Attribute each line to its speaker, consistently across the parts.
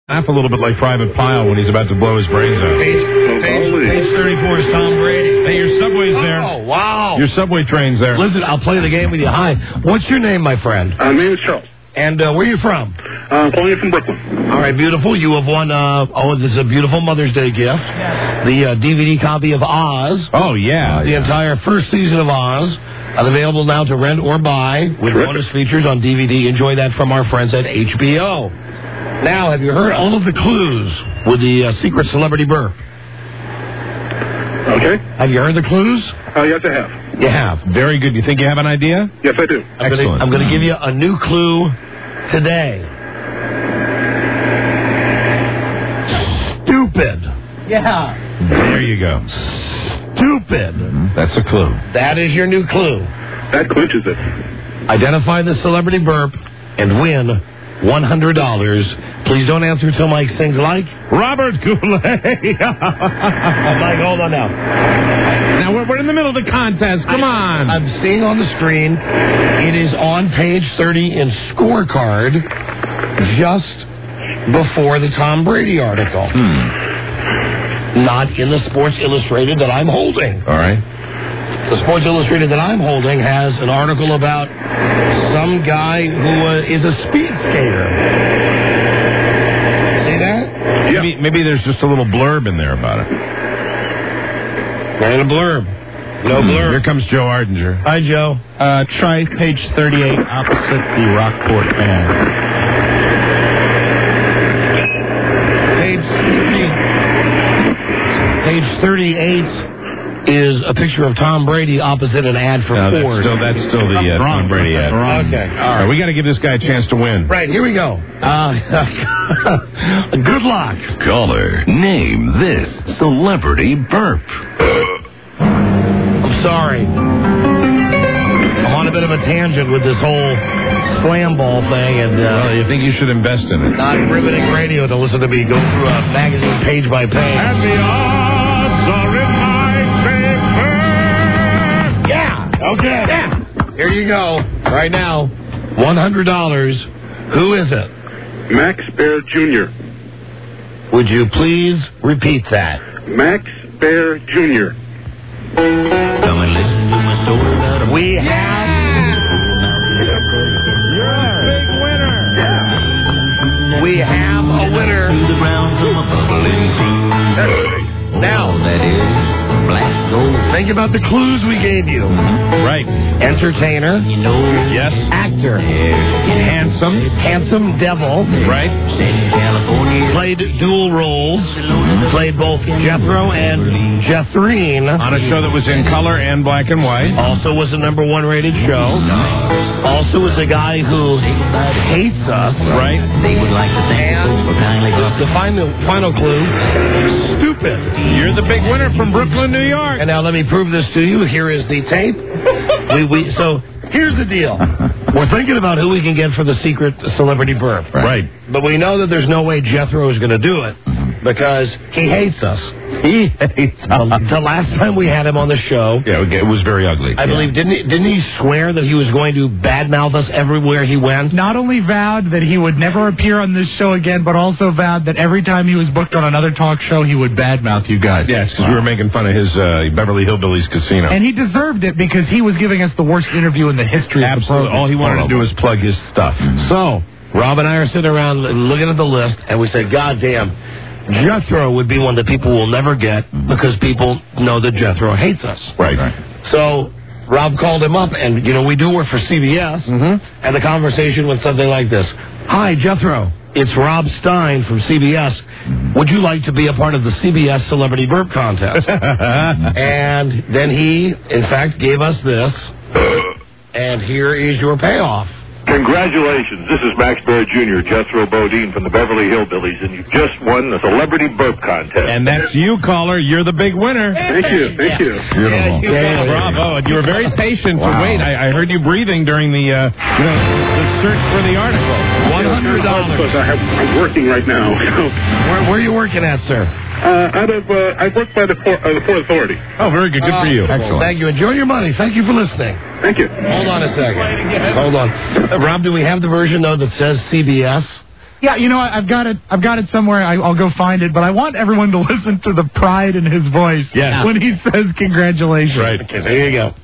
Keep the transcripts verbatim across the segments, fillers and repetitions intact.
Speaker 1: Laugh a little bit like Private Pile when he's about to blow his brains out.
Speaker 2: Page, page, page thirty-four is Tom Brady.
Speaker 1: Hey, your subway's there.
Speaker 2: Oh, wow.
Speaker 1: Your subway train's there.
Speaker 2: Listen, I'll play the game with you. Hi. What's your name, my friend?
Speaker 3: Uh, my name is Charles.
Speaker 2: And uh, where are you from?
Speaker 3: Uh, I'm calling you from Brooklyn.
Speaker 2: All right, beautiful. You have won, uh, oh, this is a beautiful Mother's Day gift. Yes. The uh, D V D copy of Oz.
Speaker 1: Oh, yeah.
Speaker 2: The
Speaker 1: yeah.
Speaker 2: entire first season of Oz. Available now to rent or buy with
Speaker 3: Terrific.
Speaker 2: bonus features on D V D. Enjoy that from our friends at H B O. Now, have you heard all of the clues with the uh, secret celebrity burp?
Speaker 3: Okay.
Speaker 2: Have you heard the clues?
Speaker 3: Uh, yes, I have.
Speaker 2: You have.
Speaker 1: Very good. You think you have an idea?
Speaker 3: Yes, I do.
Speaker 2: I'm Excellent. Gonna, I'm going to give you a new clue today. Stupid.
Speaker 4: Yeah.
Speaker 1: There you go.
Speaker 2: Stupid.
Speaker 1: Mm-hmm. That's a clue.
Speaker 2: That is your new clue.
Speaker 3: That clinches it.
Speaker 2: Identify the celebrity burp and win one hundred dollars. Please don't answer until Mike sings like
Speaker 1: Robert Goulet.
Speaker 2: Mike, hold on now.
Speaker 1: Now, we're, we're in the middle of the contest. Come
Speaker 2: I,
Speaker 1: on.
Speaker 2: I'm seeing on the screen, it is on page thirty in Scorecard, just before the Tom Brady article.
Speaker 1: Hmm.
Speaker 2: Not in the Sports Illustrated that I'm holding.
Speaker 1: All right.
Speaker 2: The Sports Illustrated that I'm holding has an article about some guy who uh, is a speed skater. See that?
Speaker 3: Yeah.
Speaker 1: Maybe, maybe there's just a little blurb in there about it.
Speaker 2: Not a blurb. No
Speaker 1: Hmm.
Speaker 2: blurb.
Speaker 1: Here comes Joe Ardinger.
Speaker 2: Hi, Joe.
Speaker 5: Uh, try page thirty-eight opposite the Rockport band.
Speaker 2: Page thirty, page thirty-eight is a picture of Tom Brady opposite an ad for
Speaker 1: No, that's
Speaker 2: Ford.
Speaker 1: still, that's still the uh, Tom Brady ad.
Speaker 5: Wrong.
Speaker 2: Okay, all
Speaker 1: All right,
Speaker 2: right.
Speaker 1: we got to give this guy a chance to win.
Speaker 2: Right, here we go. Uh, good luck.
Speaker 6: Caller, name this celebrity burp.
Speaker 2: I'm sorry. I'm on a bit of a tangent with this whole slam ball thing, and
Speaker 1: Well,
Speaker 2: uh,
Speaker 1: you think you should invest in it.
Speaker 2: not riveting radio to listen to me go through a magazine page by page.
Speaker 1: And the odds are in my favor.
Speaker 2: Yeah. Okay. Yeah. Here you go. Right now, one hundred dollars. Who is it?
Speaker 3: Max Baer Junior
Speaker 2: Would you please repeat that?
Speaker 3: Max Baer Junior
Speaker 6: Come and listen to my story about a
Speaker 2: We have.
Speaker 1: You're a big winner.
Speaker 2: We have a winner.
Speaker 6: to the ground from a bubbling sea.
Speaker 2: Now,
Speaker 6: That is black gold.
Speaker 2: think about the clues we gave you.
Speaker 1: Right.
Speaker 2: Entertainer,
Speaker 6: You know,
Speaker 1: Yes.
Speaker 2: actor,
Speaker 1: Handsome.
Speaker 2: handsome devil,
Speaker 1: Right.
Speaker 6: in California.
Speaker 2: played dual roles, played both Jethro and Jethrine.
Speaker 1: On a show that was in color and black and white.
Speaker 2: Also was a number one rated show. Also was a guy who hates us.
Speaker 1: Right.
Speaker 6: They would like to thank
Speaker 2: And
Speaker 6: for kindly
Speaker 2: the final final clue, stupid.
Speaker 1: You're the big winner from Brooklyn, New York.
Speaker 2: And now let me prove this to you. Here is the tape. We, we, so here's the deal. We're thinking about who we can get for the secret celebrity burp.
Speaker 1: Right.
Speaker 2: But we know that there's no way Jethro is going to do it because he hates us.
Speaker 1: He hates
Speaker 2: The, the last time we had him on the show,
Speaker 1: Yeah, it was very ugly.
Speaker 2: I believe, didn't he, didn't he swear that he was going to badmouth us everywhere he went?
Speaker 5: Not only vowed that he would never appear on this show again, but also vowed that every time he was booked on another talk show, he would badmouth you guys.
Speaker 1: Yes, because we were making fun of his uh, Beverly Hillbillies casino.
Speaker 5: And he deserved it because he was giving us the worst interview in the history of the
Speaker 1: Absolutely.
Speaker 5: program.
Speaker 1: All he wanted to do was plug his stuff.
Speaker 2: So, Rob and I are sitting around looking at the list, and we said, God damn, Jethro would be one that people will never get because people know that Jethro hates us.
Speaker 1: Right.
Speaker 2: So, Rob called him up, and, you know, we do work for C B S,
Speaker 1: Mhm.
Speaker 2: and the conversation went something like this. Hi, Jethro. It's Rob Stein from C B S. Would you like to be a part of the C B S Celebrity Burp Contest? And then he, in fact, gave us this, and here is your payoff.
Speaker 7: Congratulations. This is Max Baer Junior, Jethro Bodine from the Beverly Hillbillies, and you've just won the Celebrity Burp Contest.
Speaker 1: And that's you, caller. You're the big winner.
Speaker 3: Thank you. Thank you.
Speaker 2: Yeah, you
Speaker 1: Yeah,
Speaker 2: got it.
Speaker 1: bravo. And you were very patient to wait. I, I heard you breathing during the, uh, you know, the search for the article.
Speaker 2: one hundred dollars.
Speaker 3: Because I have, I'm working right now. So,
Speaker 2: Where, where are you working at, sir?
Speaker 3: uh, out of, uh, I work by the Port, uh, the Port Authority.
Speaker 1: Oh, very good. Good for you.
Speaker 2: Excellent. Thank you. Enjoy your money. Thank you for listening.
Speaker 3: Thank you.
Speaker 2: Hold on a second. Hold on. Uh, Rob, do we have the version, though, that says C B S?
Speaker 5: Yeah, you know, I've got it. I've got it somewhere. I, I'll go find it. But I want everyone to listen to the pride in his voice
Speaker 1: yes.
Speaker 5: when he says congratulations.
Speaker 1: Right.
Speaker 2: Okay, so here you go.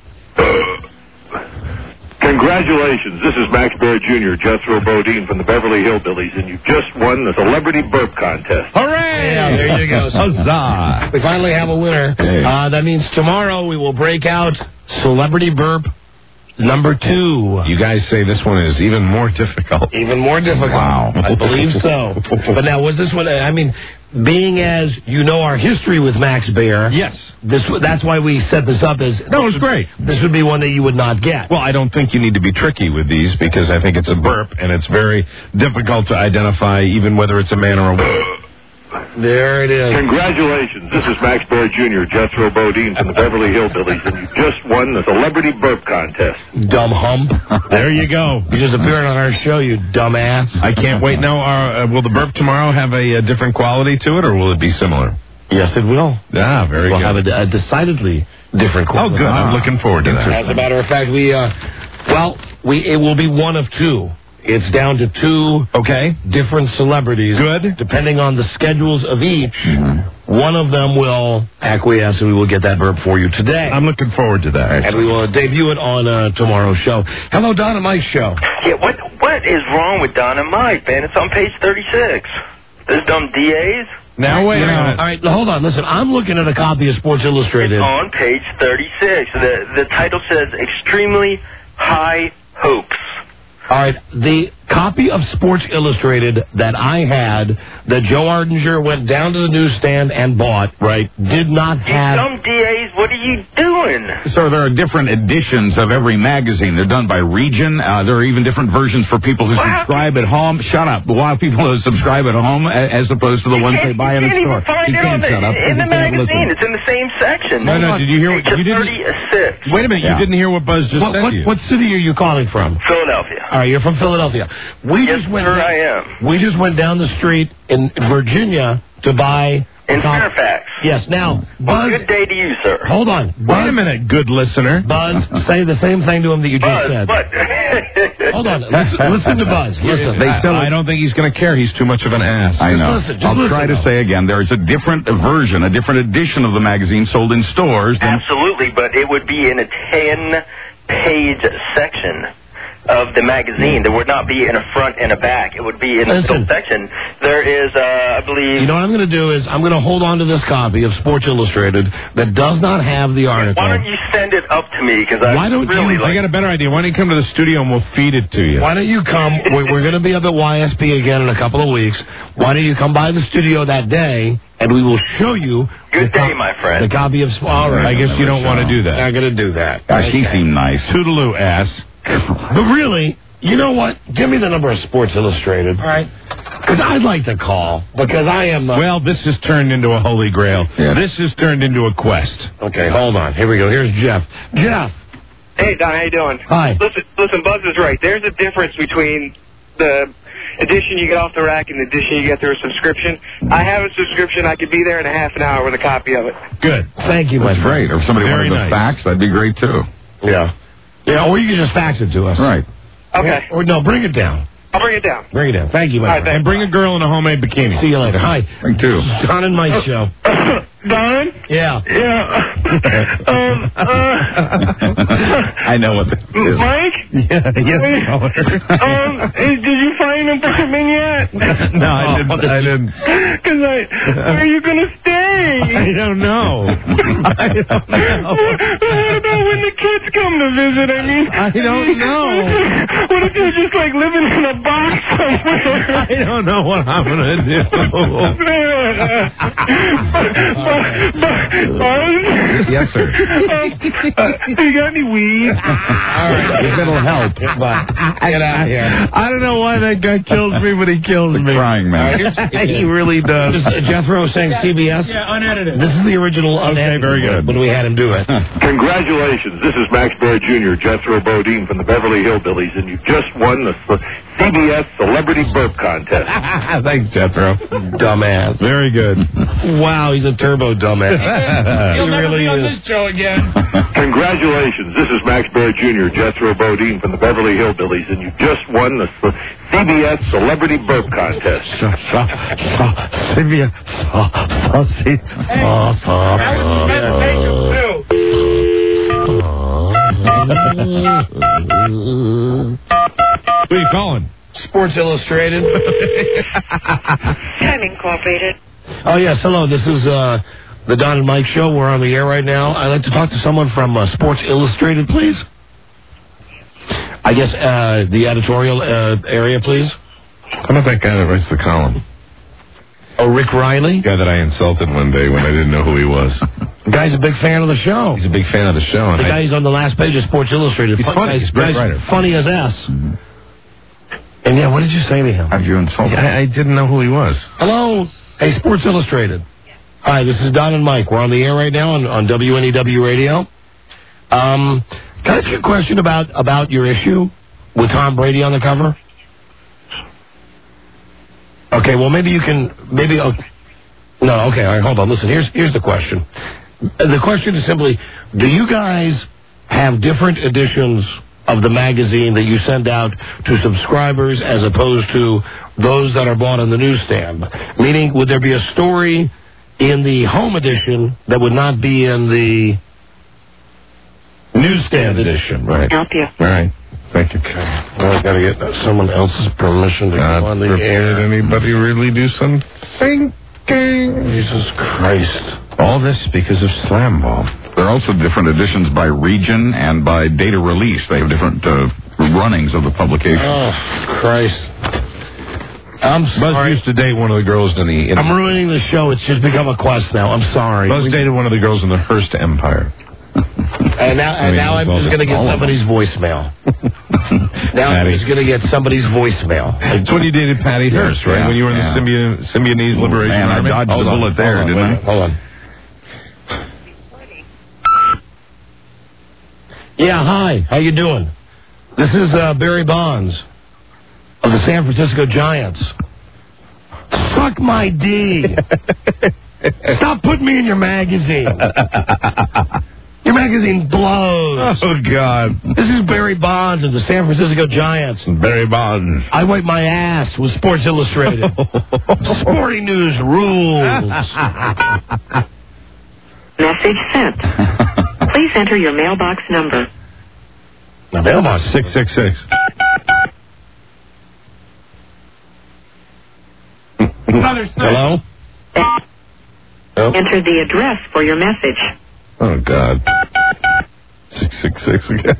Speaker 7: Congratulations. This is Max Baer Junior, Jethro Bodine from the Beverly Hillbillies, and you just won the Celebrity Burp Contest.
Speaker 1: Hooray!
Speaker 2: Yeah, there you go.
Speaker 1: Huzzah!
Speaker 2: We finally have a winner. Uh, that means tomorrow we will break out Celebrity Burp number two.
Speaker 1: You guys say this one is even more difficult.
Speaker 2: Even more difficult.
Speaker 1: Wow.
Speaker 2: I believe so. But now, was this one, I mean, being as you know our history with Max Baer.
Speaker 1: Yes.
Speaker 2: This, that's why we set this up as...
Speaker 1: No, it was great.
Speaker 2: This would be one that you would not get.
Speaker 1: Well, I don't think you need to be tricky with these because I think it's a burp, and it's very difficult to identify even whether it's a man or a woman.
Speaker 2: There it is.
Speaker 7: Congratulations. This is Max Baer Junior, Jethro Bodine from the Beverly Hillbillies, and you just won the Celebrity Burp Contest.
Speaker 2: Dumb hump.
Speaker 1: There you go.
Speaker 2: You just appeared on our show, you dumbass.
Speaker 1: I can't wait. Now, uh, will the burp tomorrow have a, a different quality to it, or will it be similar?
Speaker 2: Yes, it will.
Speaker 1: Ah, very
Speaker 2: we'll
Speaker 1: good.
Speaker 2: have a, a decidedly different quality.
Speaker 1: Oh, good. I'm looking forward to that.
Speaker 2: As a matter of fact, we, uh, well, we it will be one of two. It's down to two
Speaker 1: okay
Speaker 2: different celebrities.
Speaker 1: Good.
Speaker 2: Depending on the schedules of each, mm-hmm. one of them will acquiesce, and we will get that burp for you today.
Speaker 1: I'm looking forward to that. Actually.
Speaker 2: And we will debut it on uh, tomorrow's show. Hello, Don and Mike's show.
Speaker 4: Yeah, what what is wrong with Don and Mike, man? It's on page thirty-six. Those dumb D As?
Speaker 1: Now, wait a minute.
Speaker 2: All right, hold on. Listen, I'm looking at a copy of Sports Illustrated.
Speaker 4: It's on page thirty-six. The, the title says, Extremely High Hopes.
Speaker 2: All right, the copy of Sports Illustrated that I had, that Joe Ardinger went down to the newsstand and bought, right, did not have...
Speaker 4: Some D As, what are you doing?
Speaker 8: So there are different editions of every magazine. They're done by region. Uh, there are even different versions for people who
Speaker 4: Wow.
Speaker 8: subscribe at home. Shut up. A lot of people who subscribe at home as opposed to the ones they buy in the store.
Speaker 4: You can't
Speaker 8: You
Speaker 4: even
Speaker 8: can't
Speaker 4: find it
Speaker 8: shut
Speaker 4: on
Speaker 8: up.
Speaker 4: the, in
Speaker 8: You
Speaker 4: the
Speaker 8: can't listen.
Speaker 4: magazine. It's in the same section.
Speaker 1: No, no, did you hear what...
Speaker 4: Page
Speaker 1: You didn't,
Speaker 4: thirty-six.
Speaker 1: wait a minute,
Speaker 8: Yeah.
Speaker 1: you didn't hear what Buzz just
Speaker 2: What,
Speaker 1: said
Speaker 2: what,
Speaker 1: to you.
Speaker 2: what city are you calling from?
Speaker 4: Philadelphia.
Speaker 2: All right, you're from Philadelphia. We
Speaker 4: Yes,
Speaker 2: just went
Speaker 4: sir,
Speaker 2: down,
Speaker 4: I am.
Speaker 2: We just went down the street in Virginia to buy...
Speaker 4: In
Speaker 2: com-
Speaker 4: Fairfax.
Speaker 2: Yes, now,
Speaker 4: Well,
Speaker 2: Buzz...
Speaker 4: good day to you, sir.
Speaker 2: Hold on.
Speaker 1: Wait
Speaker 2: Buzz,
Speaker 1: a minute, good listener.
Speaker 2: Buzz, say the same thing to him that you just
Speaker 4: Buzz,
Speaker 2: said.
Speaker 4: what?
Speaker 2: Hold on. Listen, listen to Buzz. Listen.
Speaker 1: They said I don't think he's going to care. He's too much of an ass.
Speaker 8: I know.
Speaker 2: listen, just
Speaker 8: I'll
Speaker 2: listen,
Speaker 8: try to
Speaker 2: though.
Speaker 8: say again, there is a different version, a different edition of the magazine sold in stores. Than
Speaker 4: Absolutely, but it would be in a ten-page section of the magazine. There would not be in a front and a back. It would be in the
Speaker 2: Listen.
Speaker 4: middle section. There is, uh, I believe...
Speaker 2: You know what I'm going to do is I'm going to hold on to this copy of Sports Illustrated that does not have the article.
Speaker 4: Why don't you send it up to me? Because I
Speaker 2: Why don't
Speaker 4: really
Speaker 2: you-
Speaker 4: like...
Speaker 1: I got a better idea. Why don't you come to the studio and we'll feed it to you?
Speaker 2: Why don't you come? We're, we're going to be up at Y S P again in a couple of weeks. Why don't you come by the studio that day and we will show you...
Speaker 4: Good
Speaker 2: the co-
Speaker 4: day, my friend.
Speaker 2: The copy of... All right.
Speaker 1: I guess you don't want to do that.
Speaker 2: I'm going to do that.
Speaker 8: Gosh, he seemed nice.
Speaker 1: Toodaloo, ass.
Speaker 2: But really, you know what? Give me the number of Sports Illustrated. All right. Because I'd like to call. Because I am... Uh,
Speaker 1: Well, this has turned into a holy grail.
Speaker 8: Yeah.
Speaker 1: This has turned into a quest.
Speaker 2: okay, hold on. Here we go. Here's Jeff. Jeff.
Speaker 3: Hey, Don, how you doing?
Speaker 2: Hi.
Speaker 3: Listen, listen, Buzz is right. There's a difference between the edition you get off the rack and the edition you get through a subscription. I have a subscription. I could be there in a half an hour with a copy of it.
Speaker 1: Good.
Speaker 2: Thank you, my
Speaker 8: That's
Speaker 2: friend.
Speaker 8: great. Or if somebody
Speaker 1: Very
Speaker 8: wanted
Speaker 1: nice.
Speaker 8: to fax, that'd be great too.
Speaker 2: Yeah. Yeah, or you can just fax it to us.
Speaker 8: Right.
Speaker 3: Okay.
Speaker 2: Or, or no, bring it down.
Speaker 3: I'll bring it down.
Speaker 2: Bring it down. Thank you, my
Speaker 3: All right,
Speaker 2: friend.
Speaker 1: And bring a girl in a homemade bikini.
Speaker 2: See you later. Hi.
Speaker 8: Me too.
Speaker 2: Don and Mike show.
Speaker 3: Don?
Speaker 2: Yeah.
Speaker 3: Yeah. um, uh,
Speaker 8: I know what this is.
Speaker 3: Mike?
Speaker 1: Yeah, yes, caller.
Speaker 3: Um, is- did you find an apartment yet?
Speaker 1: No, I didn't. I didn't.
Speaker 3: Because I, where are you going to stay?
Speaker 1: I don't know. I don't know.
Speaker 3: What about when the kids come to visit? I mean,
Speaker 1: I don't know.
Speaker 3: What if you're just like living in a box somewhere?
Speaker 1: I don't know what I'm going to do.
Speaker 3: Buzz?
Speaker 1: Yes, sir.
Speaker 3: Um, you got any weed?
Speaker 1: All right, if it'll help.
Speaker 2: But get out of here.
Speaker 1: I don't know why that guy kills me, but he kills me.
Speaker 8: Crying man.
Speaker 1: He really does.
Speaker 2: Just, uh, Jethro saying C B S.
Speaker 5: Yeah, unedited.
Speaker 2: This is the original unedited
Speaker 1: very good.
Speaker 2: when we had him do it.
Speaker 7: Congratulations. This is Max Baer Junior, Jethro Bodine from the Beverly Hillbillies, and you just won the C B S Celebrity Burp Contest.
Speaker 1: Thanks, Jethro.
Speaker 2: Dumbass.
Speaker 1: Very good.
Speaker 2: Wow, he's a turbo dumbass.
Speaker 5: He'll
Speaker 2: He
Speaker 5: never
Speaker 2: really
Speaker 5: be on
Speaker 2: is.
Speaker 5: this show again.
Speaker 7: Congratulations. This is Max Baer Junior, Jethro Bodine from the Beverly Hillbillies, and you just won the C B S Celebrity Burp Contest.
Speaker 1: C B S.
Speaker 5: Hey, that was best makeup,
Speaker 1: Who are you calling?
Speaker 2: Sports Illustrated.
Speaker 9: Time Incorporated.
Speaker 2: Oh, yes. Hello. This is uh, the Don and Mike Show. We're on the air right now. I'd like to talk to someone from uh, Sports Illustrated, please. I guess uh, the editorial uh, area, please.
Speaker 1: How about that guy that writes the column?
Speaker 2: Oh, Rick Riley?
Speaker 1: The guy that I insulted one day when I didn't know who he was.
Speaker 2: The guy's a big fan of the show.
Speaker 1: He's a big fan of the show. And
Speaker 2: The
Speaker 1: I,
Speaker 2: guy's on the last page of Sports Illustrated.
Speaker 1: He's
Speaker 2: Fun-
Speaker 1: funny.
Speaker 2: Guy's,
Speaker 1: He's a great
Speaker 2: guy's
Speaker 1: writer.
Speaker 2: funny as S.
Speaker 8: Mm-hmm.
Speaker 2: And yeah, what did you say to him?
Speaker 8: Have you insulted?
Speaker 1: I, I didn't know who he was.
Speaker 2: Hello? Hey, Sports Illustrated. Hi, this is Don and Mike. We're on the air right now on, on W N E W Radio. Um, can I ask you a question about, about your issue with Tom Brady on the cover? Okay, well, maybe you can, maybe, uh, no, okay, all right, hold on. Listen, here's, here's the question. The question is simply, do you guys have different editions of the magazine that you send out to subscribers as opposed to those that are bought on the newsstand? Meaning, would there be a story in the home edition that would not be in the newsstand edition?
Speaker 1: Right.
Speaker 9: Help you.
Speaker 1: All right. Thank you.
Speaker 2: Well, I gotta get someone else's permission to
Speaker 1: God
Speaker 2: go on the
Speaker 1: forbid
Speaker 2: air.
Speaker 1: anybody really do some thinking.
Speaker 2: Jesus Christ.
Speaker 1: All this because of Slam Ball.
Speaker 8: There are also different editions by region and by date of release. They have different uh, runnings of the publication.
Speaker 2: Oh, Christ. I'm
Speaker 1: Buzz
Speaker 2: sorry.
Speaker 1: used to date one of the girls in the... In
Speaker 2: I'm ruining the show. It's just become a quest now. I'm sorry.
Speaker 1: Buzz
Speaker 2: We-
Speaker 1: dated one of the girls in the Hearst Empire.
Speaker 2: And now,
Speaker 1: I
Speaker 2: and
Speaker 1: mean,
Speaker 2: now I'm
Speaker 1: well,
Speaker 2: just going to get
Speaker 1: all of
Speaker 2: somebody's voicemail. Now I'm
Speaker 1: Patty.
Speaker 2: just going to get somebody's voicemail.
Speaker 1: That's when you dated Patty Hearst, right?
Speaker 8: yeah,
Speaker 1: when you were in
Speaker 8: yeah.
Speaker 1: the Symbian, Symbionese Liberation
Speaker 8: man, I
Speaker 1: Army?
Speaker 8: dodged
Speaker 1: Hold
Speaker 8: the
Speaker 1: on,
Speaker 8: bullet there,
Speaker 1: hold on,
Speaker 8: didn't
Speaker 1: wait
Speaker 8: I?
Speaker 1: a minute.
Speaker 2: Hold on. Yeah, hi. How you doing? This is uh, Barry Bonds of the San Francisco Giants. Suck my D. Stop putting me in your magazine. Your magazine blows.
Speaker 1: Oh, God.
Speaker 2: This is Barry Bonds of the San Francisco Giants.
Speaker 1: Barry Bonds.
Speaker 2: I wipe my ass with Sports Illustrated. Sporting news rules.
Speaker 9: Message sent. Please enter your mailbox number.
Speaker 2: Now, mailbox.
Speaker 1: six six six.
Speaker 2: Hello? Oh.
Speaker 9: Enter the address for your message.
Speaker 1: Oh, God. six six six again.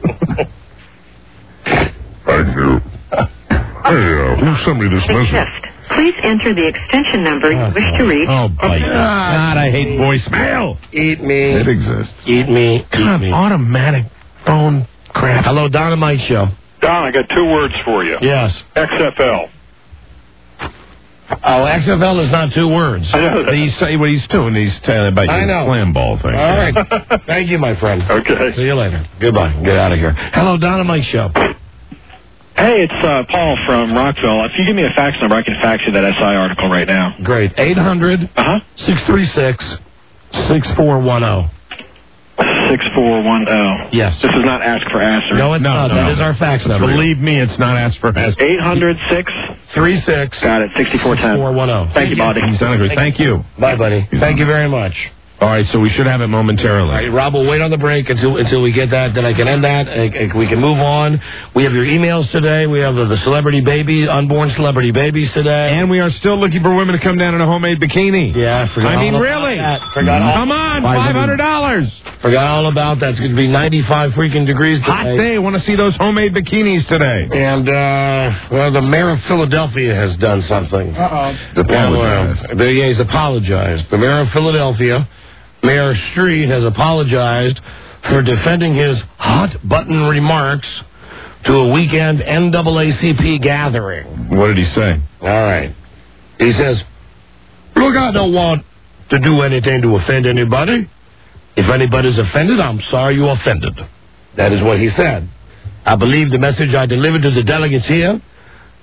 Speaker 1: Thank you. Hey, uh, who sent me this message?
Speaker 9: Shift. Please enter the extension number you wish to reach.
Speaker 1: Oh, my God, I hate voicemail.
Speaker 2: Eat me.
Speaker 1: It exists.
Speaker 2: Eat me. Eat
Speaker 1: God,
Speaker 2: me.
Speaker 1: automatic phone crap.
Speaker 2: Hello, Dynamite Show.
Speaker 7: Don, I got two words for you.
Speaker 2: Yes.
Speaker 7: X F L.
Speaker 2: Oh, X F L is not two words.
Speaker 7: I know that.
Speaker 1: He's saying what he's doing. He's telling about
Speaker 2: I
Speaker 1: your
Speaker 2: know.
Speaker 1: slam ball thing.
Speaker 2: All right. Thank you, my friend.
Speaker 7: Okay.
Speaker 2: See you later. Goodbye. Get out of here. Hello, Dynamite Show.
Speaker 10: Hey, it's uh, Paul from Rockville. If you give me a fax number, I can fax you that S I article right now.
Speaker 2: Great. eight hundred, six three six, six four one zero.
Speaker 10: six four one zero.
Speaker 2: Yes.
Speaker 10: This is not ask for answer.
Speaker 2: No, it's
Speaker 1: No,
Speaker 2: not.
Speaker 1: no,
Speaker 2: That
Speaker 1: no.
Speaker 2: is our fax number.
Speaker 1: Believe me, it's not asked for ask.
Speaker 10: eight hundred six.
Speaker 2: three six.
Speaker 10: Got it. sixty-four ten.
Speaker 2: six four one zero.
Speaker 10: Thank you, buddy.
Speaker 1: Sound good. Thank you.
Speaker 2: Bye, buddy. Thank you very much.
Speaker 1: All right, so we should have it momentarily.
Speaker 2: All right, Rob, we'll wait on the break until until we get that. Then I can end that. Uh, we can move on. We have your emails today. We have the, the celebrity baby, unborn celebrity babies today.
Speaker 1: And we are still looking for women to come down in a homemade bikini.
Speaker 2: Yeah, I forgot
Speaker 1: I mean,
Speaker 2: all about
Speaker 1: really?
Speaker 2: that. Forgot all,
Speaker 1: Come on, five hundred dollars.
Speaker 2: Forgot all about that. It's going to be ninety-five freaking degrees today.
Speaker 1: Hot day. Want to see those homemade bikinis today.
Speaker 2: And, uh, well, the mayor of Philadelphia has done something.
Speaker 1: Uh-oh.
Speaker 2: Apologized. Yeah, well, yeah, he's apologized. The mayor of Philadelphia, Mayor Street, has apologized for defending his hot-button remarks to a weekend N double A C P gathering.
Speaker 1: What did he say?
Speaker 2: All right. He says, look, I don't want to do anything to offend anybody. If anybody's offended, I'm sorry you offended. That is what he said. I believe the message I delivered to the delegates here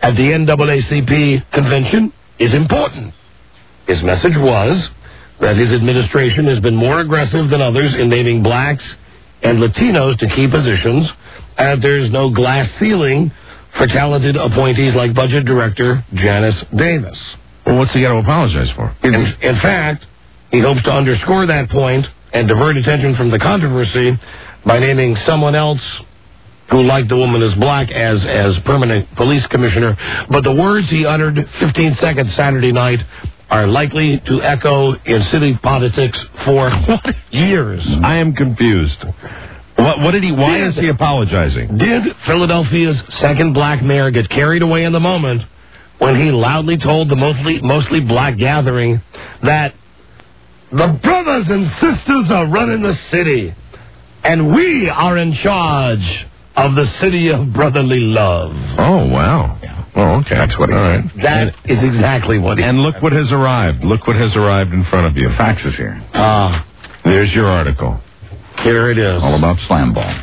Speaker 2: at the N double A C P convention is important. His message was that his administration has been more aggressive than others in naming blacks and Latinos to key positions, and there's no glass ceiling for talented appointees like Budget Director Janice Davis.
Speaker 1: Well, what's he got to apologize for?
Speaker 2: In, in fact, he hopes to underscore that point and divert attention from the controversy by naming someone else who, like the woman is black, as as permanent police commissioner. But the words he uttered fifteen seconds Saturday night are likely to echo in city politics for years.
Speaker 1: I am confused. What, what did he? Why did, is he apologizing?
Speaker 2: Did Philadelphia's second black mayor get carried away in the moment when he loudly told the mostly mostly black gathering that the brothers and sisters are running the city, and we are in charge of the city of brotherly love?
Speaker 1: Oh, wow. Oh, okay.
Speaker 8: That's what he
Speaker 1: All
Speaker 8: said.
Speaker 1: right.
Speaker 2: That
Speaker 1: and,
Speaker 2: is exactly what he
Speaker 1: And look what has arrived. Look what has arrived in front of you.
Speaker 8: Fax is here.
Speaker 2: Ah,
Speaker 1: There's your article.
Speaker 2: here it is.
Speaker 8: All about slam ball.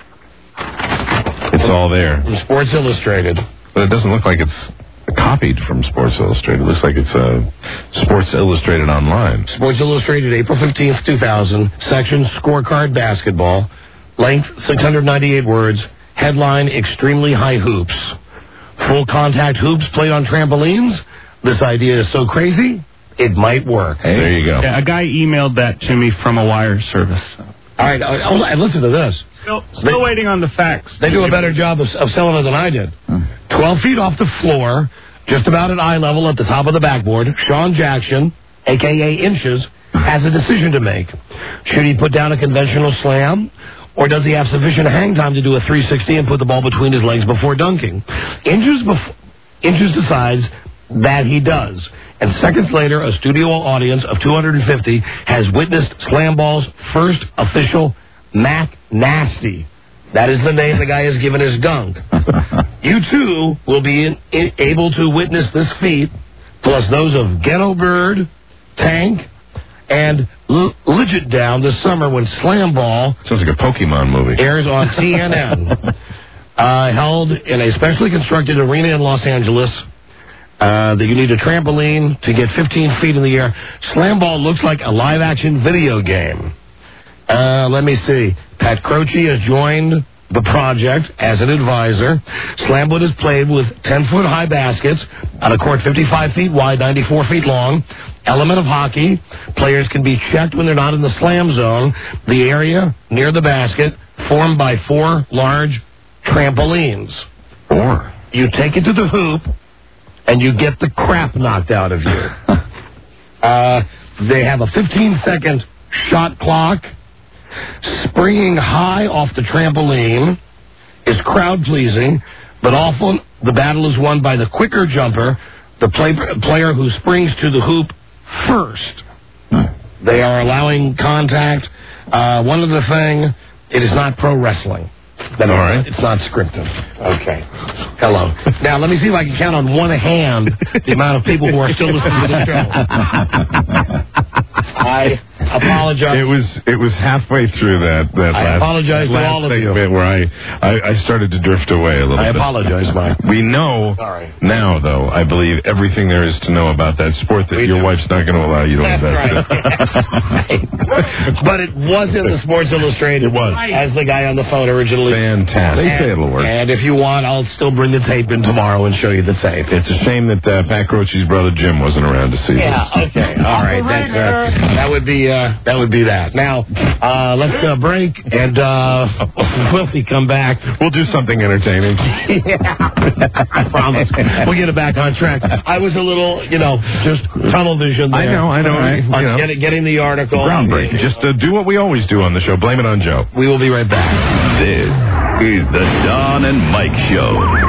Speaker 1: It's all there.
Speaker 2: From Sports Illustrated.
Speaker 1: But it doesn't look like it's copied from Sports Illustrated. It looks like it's uh, Sports Illustrated online.
Speaker 2: Sports Illustrated, April fifteenth, two thousand. Section, Scorecard Basketball. Length, six hundred ninety-eight words. Headline, Extremely High Hoops. Full contact hoops played on trampolines. This idea is so crazy, it might work.
Speaker 1: Hey, there you go.
Speaker 11: Yeah, a guy emailed that to me from a wire service.
Speaker 2: All right, uh, hold on, listen to this.
Speaker 11: Still, still
Speaker 2: They-
Speaker 11: waiting on the facts.
Speaker 2: They do a better job of, of selling it than I did. twelve feet off the floor, just about at eye level at the top of the backboard, Sean Jackson, a k a. Inches, has a decision to make. Should he put down a conventional slam, or does he have sufficient hang time to do a three sixty and put the ball between his legs before dunking? Inches, bef- Inches decides that he does. And seconds later, a studio audience of two hundred fifty has witnessed Slam Ball's first official Mac Nasty. That is the name the guy has given his dunk. You, too, will be in, in, able to witness this feat, plus those of Ghetto Bird, Tank, and L- Legit Down this summer when Slam Ball
Speaker 1: Sounds like a Pokemon movie.
Speaker 2: airs on T N N. uh, held in a specially constructed arena in Los Angeles. Uh, that you need a trampoline to get fifteen feet in the air. Slam Ball looks like a live-action video game. Uh, let me see. Pat Croce has joined the project as an advisor. Slamwood is played with ten-foot high baskets on a court fifty-five feet wide, ninety-four feet long. Element of hockey. Players can be checked when they're not in the slam zone. The area near the basket formed by four large trampolines.
Speaker 1: Four.
Speaker 2: You take it to the hoop, and you get the crap knocked out of you. uh, they have a fifteen-second shot clock. Springing high off the trampoline is crowd-pleasing, but often the battle is won by the quicker jumper, the play, player who springs to the hoop first. They are allowing contact. Uh, one other thing, it is not pro wrestling. All right. It's not scripted. Okay. Hello. Now, let me see if I can count on one hand the amount of people who are still listening to the show. I apologize.
Speaker 1: It was it was halfway through that that
Speaker 2: I
Speaker 1: last,
Speaker 2: apologize to
Speaker 1: last
Speaker 2: all of you.
Speaker 1: segment where I, I I started to drift away a little
Speaker 2: I
Speaker 1: bit.
Speaker 2: apologize, Mike.
Speaker 1: We know
Speaker 2: Sorry.
Speaker 1: now, though, I believe everything there is to know about that sport that
Speaker 2: We
Speaker 1: your
Speaker 2: do.
Speaker 1: wife's not going to allow you to
Speaker 2: That's
Speaker 1: invest
Speaker 2: right.
Speaker 1: in.
Speaker 2: But it was in the Sports Illustrated.
Speaker 1: It was.
Speaker 2: As the guy on the phone originally.
Speaker 1: Fantastic. They say it'll work.
Speaker 2: And if you want, I'll still bring the tape in tomorrow and show you the tape.
Speaker 1: It's a shame that uh, Pat Croce's brother Jim wasn't around to see
Speaker 2: Yeah,
Speaker 1: this.
Speaker 2: okay. All right. That's, uh, that would be uh, that would be that. Now, uh, let's uh, break, and uh, when we come back,
Speaker 1: We'll do something entertaining.
Speaker 2: yeah, I promise. We'll get it back on track. I was a little, you know, just tunnel vision there.
Speaker 1: I know, I know.
Speaker 2: On
Speaker 1: You know.
Speaker 2: Getting, getting the article.
Speaker 1: Groundbreaking. Just uh, do what we always do on the show. Blame it on Joe.
Speaker 2: We will be right back.
Speaker 6: This is the Don and Mike Show.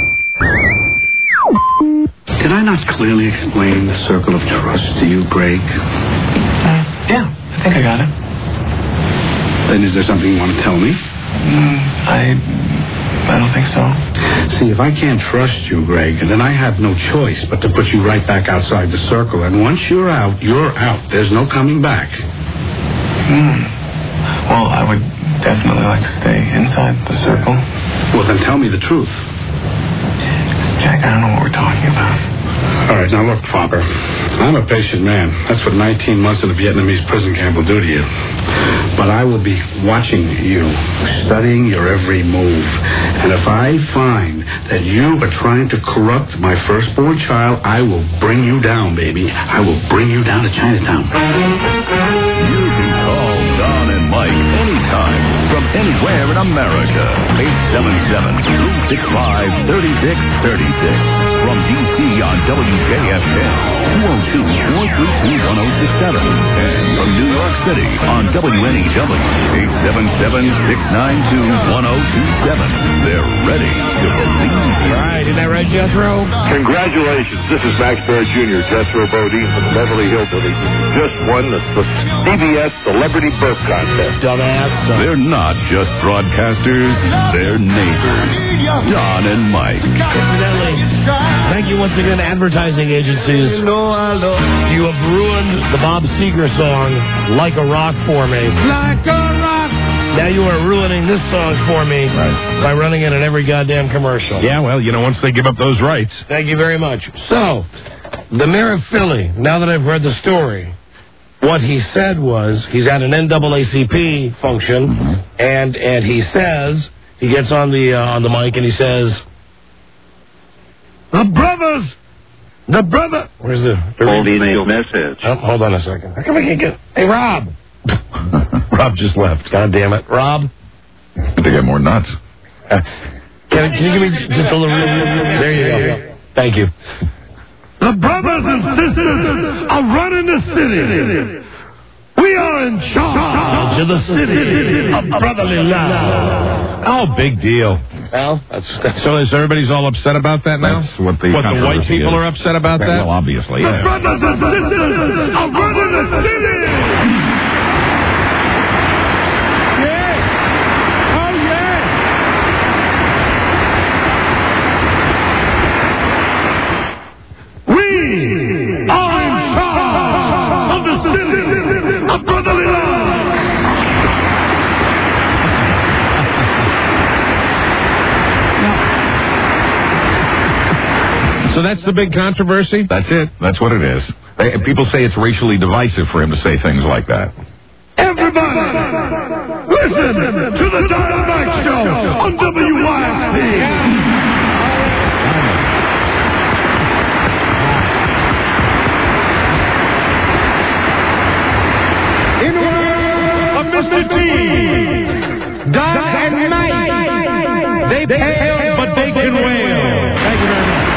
Speaker 12: Did I not clearly explain the circle of trust to you, Greg?
Speaker 13: Uh, yeah, I think I got it.
Speaker 12: Then is there something you want to tell me?
Speaker 13: Mm, I... I don't think so.
Speaker 12: See, if I can't trust you, Greg, then I have no choice but to put you right back outside the circle. And once you're out, you're out. There's no coming back.
Speaker 13: Hmm. Well, I would definitely like to stay inside the circle.
Speaker 12: Well, then tell me the truth.
Speaker 13: Jack, I don't know what we're talking about.
Speaker 12: All right, now look, Father. I'm a patient man. That's what nineteen months in a Vietnamese prison camp will do to you. But I will be watching you, studying your every move. And if I find that you are trying to corrupt my firstborn child, I will bring you down, baby. I will bring you down to Chinatown.
Speaker 14: You can call Don and Mike anytime from anywhere in America. eight seven seven, two six five, three six three six. From D C on W J F K, two oh two, four three two, one oh six seven. And from New York City on W N E W, eight seven seven, six nine two, one oh two seven. They're ready to believe you.
Speaker 2: All right, isn't that right, Jethro?
Speaker 7: Congratulations. This is Max Baer Junior, Jethro Bodine from the Beverly Hillbillies. You just won the C B S Celebrity Burp Contest.
Speaker 2: Dumbass.
Speaker 14: They're not just broadcasters, they're neighbors. Don and Mike.
Speaker 2: Incidentally, thank you once again, advertising agencies. You have ruined the Bob Seger song, Like a Rock, for me.
Speaker 5: Like a rock.
Speaker 2: Now you are ruining this song for me
Speaker 1: Right.
Speaker 2: by running it in every goddamn commercial.
Speaker 1: Yeah, well, you know, once they give up those rights.
Speaker 2: Thank you very much. So, the mayor of Philly, now that I've read the story, what he said was he's at an N double A C P function, mm-hmm. and and he says, he gets on the uh, on the mic and he says, the brothers, the brother. Where's the? the
Speaker 7: Hold your message.
Speaker 2: Oh, hold on a second. How come I can't get? Hey, Rob.
Speaker 1: Rob just left.
Speaker 2: God damn it, Rob.
Speaker 8: To get more nuts.
Speaker 2: Uh, can, can you give me just a little? There you go. Thank you.
Speaker 5: The brothers and sisters are running the city. We are in charge of the city of brotherly love.
Speaker 1: Oh, big deal.
Speaker 2: Well, that's, that's
Speaker 1: so is everybody's all upset about that now?
Speaker 8: That's what the
Speaker 1: What, the white
Speaker 8: controversy
Speaker 1: people
Speaker 8: is.
Speaker 1: are upset about that?
Speaker 8: Well, obviously,
Speaker 5: The
Speaker 8: yeah.
Speaker 5: brothers and sisters are running the city. Yeah. Oh, yeah. We are in charge of the city of brotherly love.
Speaker 1: So that's the big controversy?
Speaker 8: That's it. That's what it is. They, people say it's racially divisive for him to say things like that.
Speaker 5: Everybody, listen to the Don and Mike Show on W Y S P. In honor of Mister T, Don and Mike, they pale, but they can wail. Thank you very much.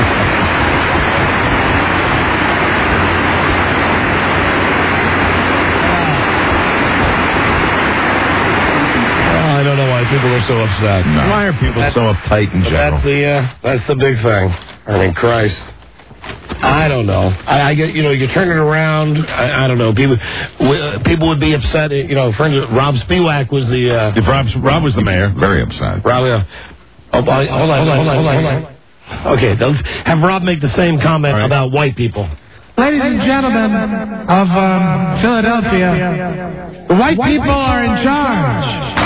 Speaker 2: I don't know why people are so upset.
Speaker 1: No. Why are people
Speaker 2: That's,
Speaker 1: so uptight in general?
Speaker 2: That's the uh, that's the big thing. I mean, Christ. I don't know. I, I get, you know, you turn it around. I, I don't know. People, w- people would be upset. You know, for instance, Rob Spiewak was the. Uh,
Speaker 1: if Rob, Rob was the mayor,
Speaker 8: very upset.
Speaker 2: Rob, uh, oh, hold on, hold on, hold on, hold on, hold on. Okay, let's have Rob make the same comment right. about white people.
Speaker 5: Ladies and gentlemen of um, Philadelphia, the white people are in charge.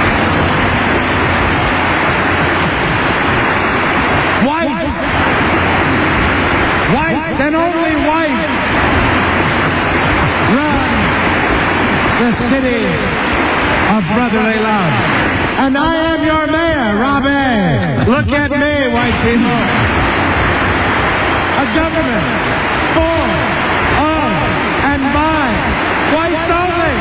Speaker 5: Whites, whites and only whites run the city of brotherly love. And I am your mayor, Robbie. Look at me, white people. A government for, of, and by whites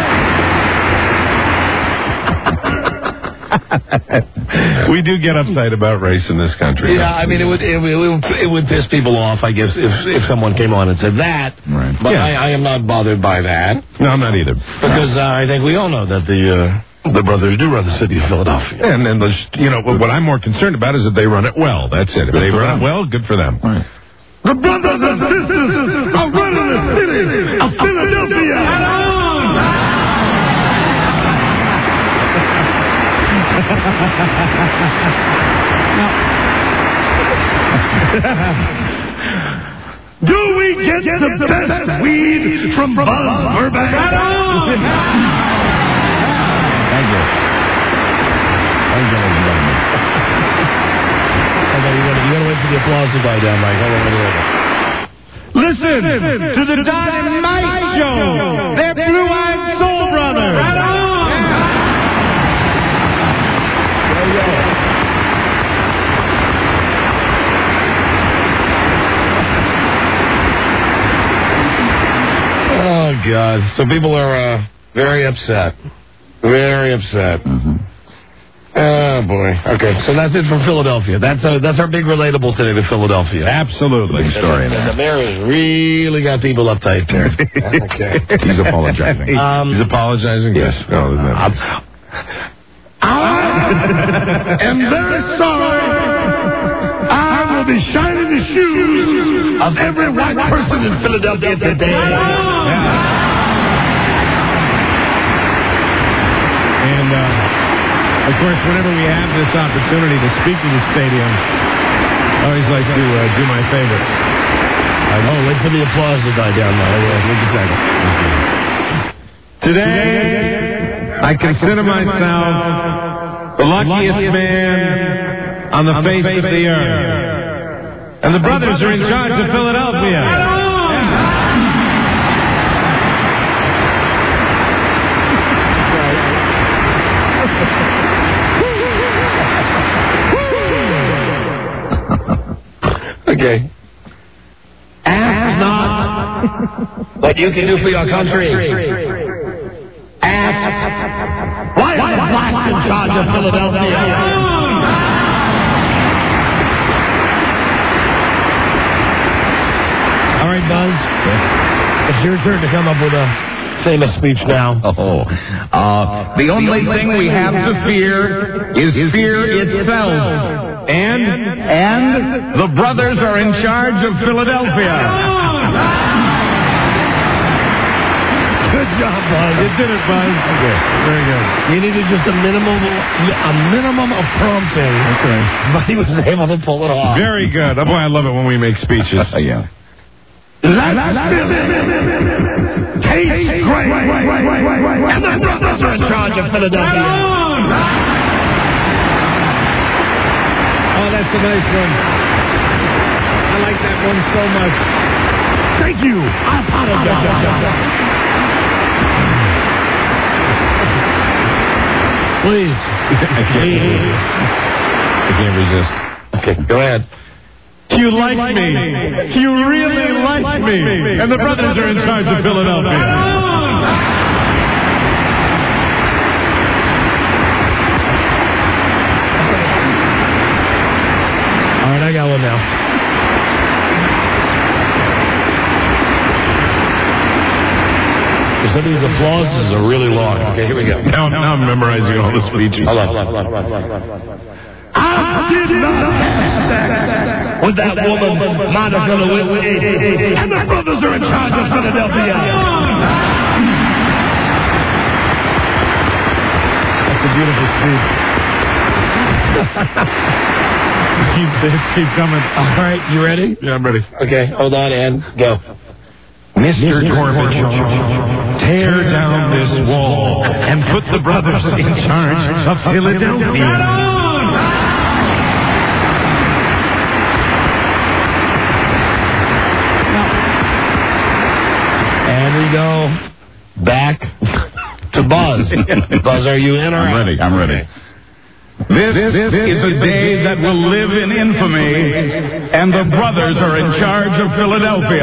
Speaker 5: only.
Speaker 1: We do get uptight about race in this country.
Speaker 2: Yeah, I mean, it would, it would it would it would piss people off, I guess, if if someone came on and said that.
Speaker 8: Right.
Speaker 2: But
Speaker 1: Yeah.
Speaker 2: I, I am not bothered by that.
Speaker 1: No, I'm not either.
Speaker 2: Because uh, I think we all know that the uh, the brothers do run the city of Philadelphia.
Speaker 1: And then, the, you know, what I'm more concerned about is that they run it well. That's it. If they run it well, good for them.
Speaker 8: Right.
Speaker 5: The brothers and sisters are running the city of Philadelphia. Do we get, get the, the best, best weed from Buzz Burbank?
Speaker 8: Thank you. Thank you, ladies and gentlemen.
Speaker 2: And no, you gotta, you gotta wait for the applause to die down, Mike. Hold on, hold on, hold on.
Speaker 5: Listen to the Don and Mike Show. They're Blue-Eyed Soul Brothers. Right on.
Speaker 2: There you go. Oh, God. So people are uh, very upset. Very upset.
Speaker 8: Mm-hmm.
Speaker 2: Oh, boy. Okay, so that's it from Philadelphia. That's uh, that's our big relatable today to Philadelphia.
Speaker 1: Absolutely.
Speaker 8: Story
Speaker 2: And,
Speaker 8: there.
Speaker 2: and the mayor has really got people uptight there. Okay.
Speaker 8: He's apologizing.
Speaker 2: Um,
Speaker 1: He's apologizing? Yes. Oh, that's...
Speaker 5: I am very sorry. I will be shining the shoes of every white person in Philadelphia today.
Speaker 1: And, uh, of course, whenever we have this opportunity to speak to the stadium, I always like to uh, do my favorite.
Speaker 2: I know. Wait for the applause to die down now. Wait a second.
Speaker 1: Today, I consider myself the luckiest man on the face of the earth. And the brothers are in charge of Philadelphia.
Speaker 2: Okay. Ask not what you can do for your country. Ask why are the blacks in charge of Philadelphia? All right, Buzz. It's your turn to come up with a famous speech now.
Speaker 8: Oh, uh, the only thing we have to fear is fear itself. And and the brothers are in charge of Philadelphia.
Speaker 2: Good job, Buzz.
Speaker 1: You did it, Buzz. Okay, very good.
Speaker 2: You needed just a minimum, a minimum of prompting.
Speaker 1: Okay.
Speaker 2: But he was able to pull it off.
Speaker 1: Very good. That's why I love it when we make speeches.
Speaker 8: Yeah.
Speaker 5: Let's taste great. And the brothers are in charge of Philadelphia.
Speaker 1: Oh, that's a nice one. I like that one so much.
Speaker 5: Thank you. I apologize.
Speaker 2: Please.
Speaker 1: I can't, I can't resist.
Speaker 2: Okay, go ahead.
Speaker 1: You like me. You really like me. And the brothers are in charge of Philadelphia.
Speaker 2: All right, I got one now. Some of these applauses are really long. Okay, here we go.
Speaker 1: Now, now I'm memorizing all the speeches.
Speaker 2: Hold on, hold on, hold on, hold on, hold on.
Speaker 5: I did not have sex with that woman, Monica Lewinsky. And the brothers are in charge of Philadelphia.
Speaker 1: That's a beautiful speech. keep, keep coming.
Speaker 2: All right, you ready?
Speaker 1: Yeah, I'm ready.
Speaker 2: Okay, hold on, and go.
Speaker 1: Mister Gorbachev, tear down this wall and put the brothers in charge of Philadelphia.
Speaker 2: And we go back to Buzz. Buzz, are you in or
Speaker 8: I'm
Speaker 2: out?
Speaker 8: ready. I'm ready. This, this is a day that will live in infamy, and the brothers are in charge of Philadelphia.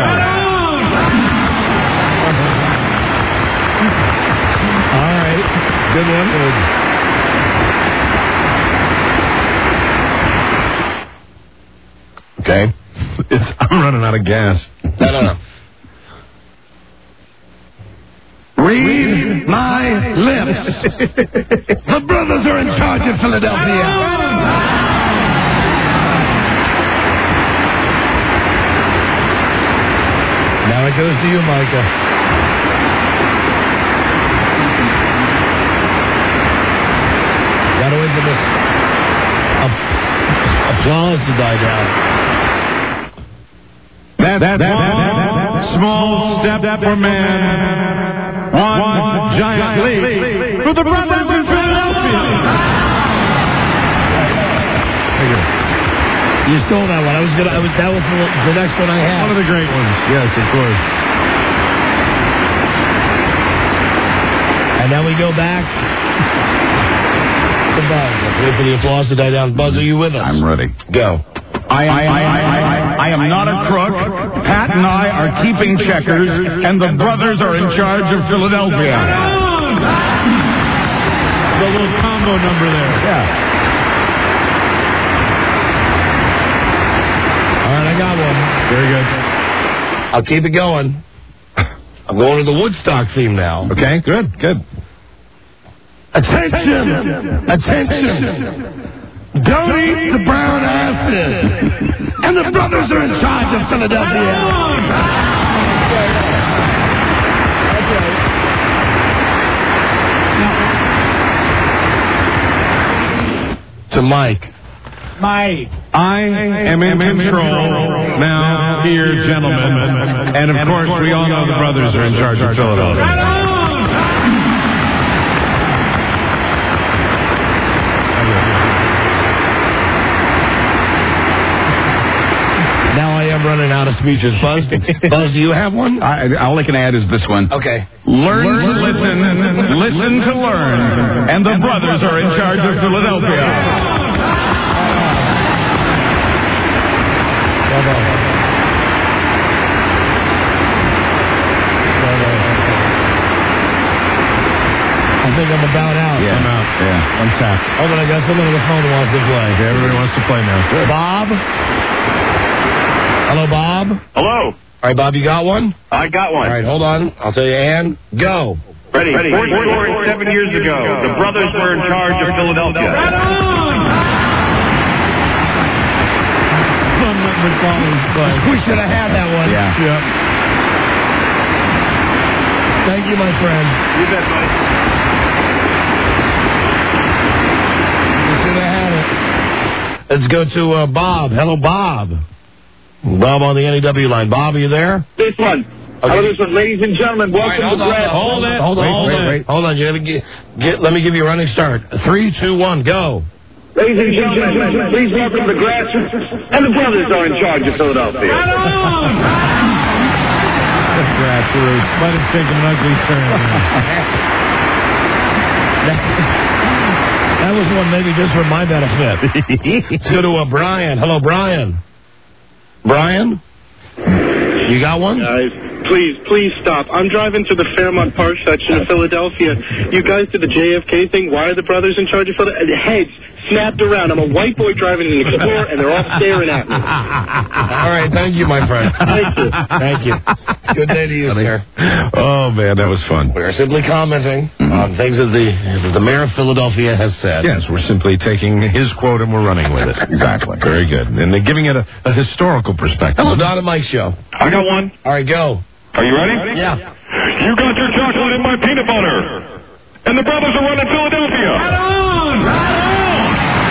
Speaker 2: All right. Good one. Good.
Speaker 1: Okay. It's, I'm running out of gas.
Speaker 2: No, no, no.
Speaker 5: Read my lips. The brothers are in charge of Philadelphia.
Speaker 2: Now it goes to you, Micah. Gotta wait for this a- applause to die down.
Speaker 1: That, that, that, that small step for man, one, one giant leap for the brothers in Philadelphia.
Speaker 2: You stole that one. I was gonna. I was, that was the, the next one I had.
Speaker 1: One of the great ones. Yes, of course.
Speaker 2: And then we go back to Buzz. Let's wait for the applause to die down. Buzz, are you with us?
Speaker 8: I'm ready.
Speaker 2: Go.
Speaker 8: I am, I, I, I, I am not a crook. Pat and I are keeping checkers, and the brothers are in charge of Philadelphia.
Speaker 1: The little combo number there.
Speaker 8: Yeah.
Speaker 2: All right, I got one.
Speaker 1: Very good.
Speaker 2: I'll keep it going. I'm going to the Woodstock theme now.
Speaker 1: Okay, good, good.
Speaker 2: Attention! Attention! Don't eat the brown acid! And the brothers are in charge of Philadelphia. To Mike.
Speaker 1: Mike. I am in control now here, gentlemen. And of course, we all know the brothers are in charge of Philadelphia.
Speaker 2: Now I am running out of speeches. Buzz, Buzz, do you have one?
Speaker 8: I, all I can add is this one.
Speaker 2: Okay.
Speaker 8: Learn, learn to listen, listen to learn, and the brothers are in charge of Philadelphia.
Speaker 2: I think I'm about out.
Speaker 8: Yeah,
Speaker 1: I'm out.
Speaker 8: Yeah,
Speaker 1: I'm tapped.
Speaker 2: Oh, but I got someone on the phone who wants to play.
Speaker 1: Okay, everybody wants to play now.
Speaker 2: Bob? Hello, Bob?
Speaker 7: Hello.
Speaker 2: All right, Bob, you got one?
Speaker 7: I got one.
Speaker 2: All right, hold on. I'll tell you, and go.
Speaker 7: Ready. Ready. forty-seven years ago, the brothers were in charge of Philadelphia.
Speaker 2: We should have had that one.
Speaker 8: Yeah.
Speaker 1: Yeah.
Speaker 2: Thank you, my friend.
Speaker 7: You bet, buddy.
Speaker 2: We should have had it. Let's go to uh, Bob. Hello, Bob. Bob on the N E W line. Bob, are you there?
Speaker 7: This one.
Speaker 2: Okay.
Speaker 7: Hello, this one. Ladies and gentlemen, welcome
Speaker 2: All right, hold
Speaker 7: to
Speaker 2: on,
Speaker 7: Brad.
Speaker 2: hold it. Hold on.
Speaker 1: Hold
Speaker 2: Wait,
Speaker 1: it.
Speaker 2: wait. Hold on. You gotta get, get, let me give you a running start. Three, two, one, go.
Speaker 7: Ladies and gentlemen, please welcome the Grassroots, and the brothers are in charge of Philadelphia.
Speaker 1: Grassroots. Let him take an ugly turn.
Speaker 2: That was one maybe just for my benefit. Let's go to uh, Brian. Hello, Brian. Brian? You got one?
Speaker 15: Guys, please, please stop. I'm driving to the Fairmont Park section of Philadelphia. You guys did the J F K thing. Why are the brothers in charge of Philadelphia? Heads snapped around. I'm a white boy driving an Explorer, and they're all staring at me.
Speaker 2: All right, thank you, my friend.
Speaker 15: Thank you.
Speaker 2: Thank you. Good day to you, sir.
Speaker 1: Oh, man, that was fun.
Speaker 2: We are simply commenting on things that the, that the mayor of Philadelphia has said.
Speaker 1: Yes, we're simply taking his quote and we're running with it. Exactly. Very good. And they're giving it a, a historical perspective.
Speaker 2: Hello, Don and Mike show.
Speaker 7: I got one.
Speaker 2: All right, go.
Speaker 7: Are you ready?
Speaker 2: Yeah.
Speaker 7: You got your chocolate in my peanut butter. And the brothers are running Philadelphia.
Speaker 1: Right on! Right on!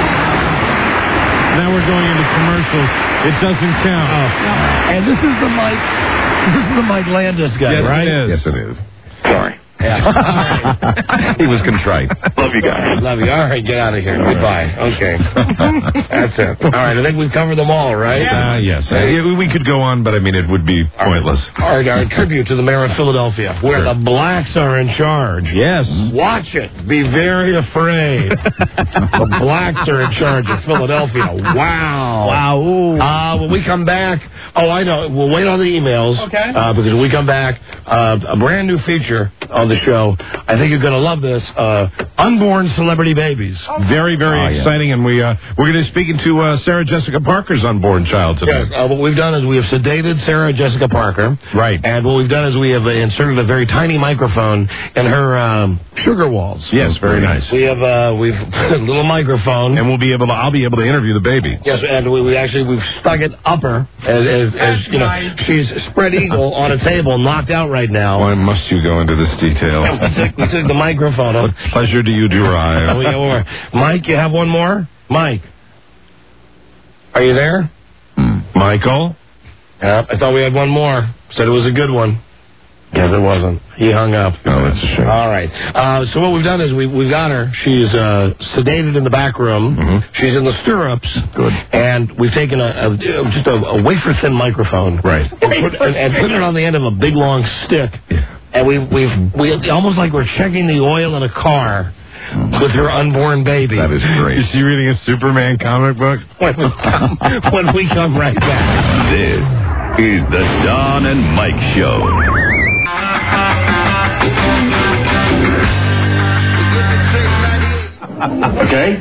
Speaker 1: Now we're going into commercials. It doesn't count.
Speaker 2: Oh. And this is the Mike, this is the Mike Landis guy,
Speaker 1: yes,
Speaker 2: right?
Speaker 1: It is.
Speaker 7: Yes, it is. Sorry.
Speaker 2: Yeah.
Speaker 7: He was contrite. Love you guys.
Speaker 2: Love you. All right, get out of here. Goodbye. Okay. That's it. All right, I think we've covered them all, right?
Speaker 1: Uh, yes. Uh, we could go on, but I mean, it would be pointless.
Speaker 2: All right, our tribute to the mayor of Philadelphia, where
Speaker 1: Sure.
Speaker 2: the blacks are in charge.
Speaker 1: Yes.
Speaker 2: Watch it. Be very afraid. The blacks are in charge of Philadelphia. Wow.
Speaker 1: Wow. Ooh.
Speaker 2: Uh, when we come back, oh, I know. We'll wait on the emails.
Speaker 15: Okay.
Speaker 2: Uh, because when we come back, uh, a brand new feature on the show. I think you're going to love this. Uh, unborn celebrity babies.
Speaker 1: Very, very
Speaker 2: Oh, yeah.
Speaker 1: exciting. And we, uh, we're going to be speaking to uh, Sarah Jessica Parker's unborn child today.
Speaker 2: Yes, uh, what we've done is we have sedated Sarah Jessica Parker.
Speaker 1: Right.
Speaker 2: And what we've done is we have uh, inserted a very tiny microphone in her um, sugar walls.
Speaker 1: Yes, very nice.
Speaker 2: We have uh, we've a little microphone.
Speaker 1: And we'll be able to, I'll be able to interview the baby.
Speaker 2: Yes, and we, we actually we've stuck it up her as, as, as you know she's spread eagle on a table, knocked out right now.
Speaker 1: Why must you go into this detail?
Speaker 2: We took, we took the microphone.
Speaker 1: What pleasure do you derive?
Speaker 2: We go over. Mike, you have one more? Mike, are you there?
Speaker 1: Hmm. Michael?
Speaker 2: Yep, I thought we had one more. Said it was a good one. Yes, it wasn't. He hung up.
Speaker 1: Oh, that's a shame.
Speaker 2: All right. Uh, so what we've done is we, we've got her. She's uh, sedated in the back room.
Speaker 1: Mm-hmm.
Speaker 2: She's in the stirrups.
Speaker 1: Good.
Speaker 2: And we've taken a, a just a, a wafer-thin microphone.
Speaker 1: Right.
Speaker 2: And put, and, and put it on the end of a big, long stick.
Speaker 1: Yeah.
Speaker 2: And we've, we've we almost like we're checking the oil in a car with her unborn baby.
Speaker 1: That is great. Is she reading a Superman comic book?
Speaker 2: When we come, when we come right back.
Speaker 14: This is the Don and Mike Show.
Speaker 12: Okay.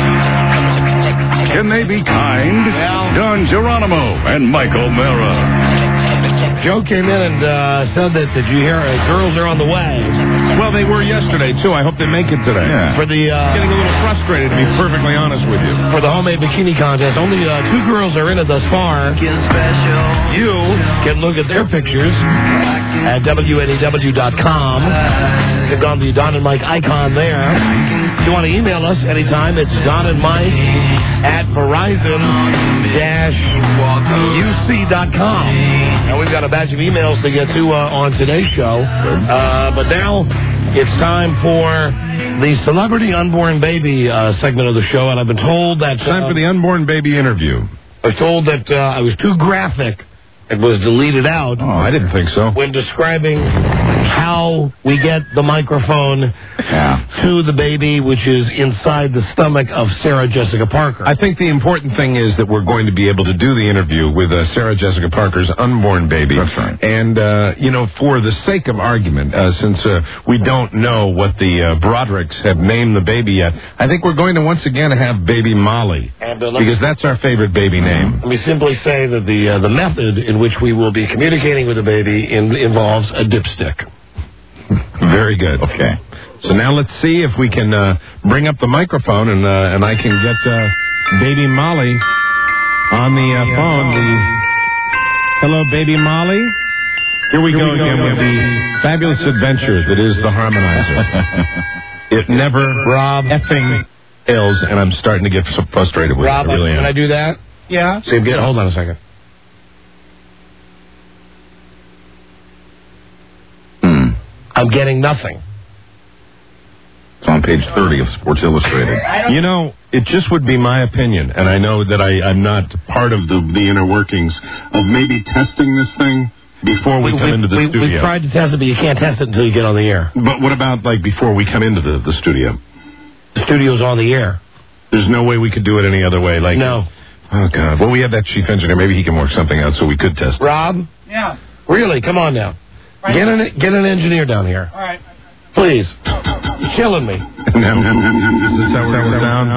Speaker 14: Can they be kind? Don Geronimo and Mike O'Mara.
Speaker 2: Joe came in and uh, said that, did you hear, uh, girls are on the way.
Speaker 1: Well, they were yesterday, too. I hope they make it today.
Speaker 2: Yeah. For the, uh...
Speaker 1: Getting a little frustrated, to be perfectly honest with you.
Speaker 2: For the homemade bikini contest, only uh, two girls are in it thus far. You can look at their pictures at W N E W dot com. Click on the Don and Mike icon there. If you want to email us anytime, it's Don and Mike at Verizon U C dot com. Now, we've got a batch of emails to get to uh, on today's show. Uh, but now it's time for the Celebrity Unborn Baby uh, segment of the show. And I've been told that... Uh,
Speaker 1: time for the unborn baby interview.
Speaker 2: I was told that uh, I was too graphic. It was deleted out.
Speaker 1: Oh, I didn't think so.
Speaker 2: When describing how we get the microphone yeah. to the baby, which is inside the stomach of Sarah Jessica Parker.
Speaker 1: I think the important thing is that we're going to be able to do the interview with uh, Sarah Jessica Parker's unborn baby.
Speaker 12: That's right.
Speaker 1: And, uh, you know, for the sake of argument, uh, since uh, we don't know what the uh, Brodricks have named the baby yet, I think we're going to once again have baby Molly. And, uh, because that's our favorite baby name.
Speaker 2: Let me simply say that the uh, the method in which we will be communicating with the baby in, involves a dipstick.
Speaker 1: Very good.
Speaker 12: Okay.
Speaker 1: So now let's see if we can uh, bring up the microphone and uh, and I can get uh, baby Molly on the uh, phone. The Hello, baby Molly. Here we Here go we again go, with the fabulous adventure that is the harmonizer. It never
Speaker 2: Rob
Speaker 1: effing fails, and I'm starting to get so frustrated with
Speaker 2: Rob,
Speaker 1: it. I really
Speaker 2: can
Speaker 1: am.
Speaker 2: I do that?
Speaker 5: Yeah.
Speaker 2: See, get, hold on a second. I'm getting nothing.
Speaker 12: It's on page thirty of Sports Illustrated.
Speaker 1: You know, it just would be my opinion, and I know that I, I'm not part of the, the inner workings of maybe testing this thing before we, we come
Speaker 2: we,
Speaker 1: into the
Speaker 2: we,
Speaker 1: studio.
Speaker 2: We've tried to test it, but you can't test it until you get on the air.
Speaker 1: But what about, like, before we come into the, the studio?
Speaker 2: The studio's on the air.
Speaker 1: There's no way we could do it any other way? Like
Speaker 2: No.
Speaker 1: Oh, God. Well, we have that chief engineer. Maybe he can work something out so we could test it.
Speaker 2: Rob?
Speaker 5: Yeah.
Speaker 2: Really? Come on now. Right. Get an get an engineer down here.
Speaker 5: All right.
Speaker 2: Please. You're killing me.
Speaker 1: Is this how we sound?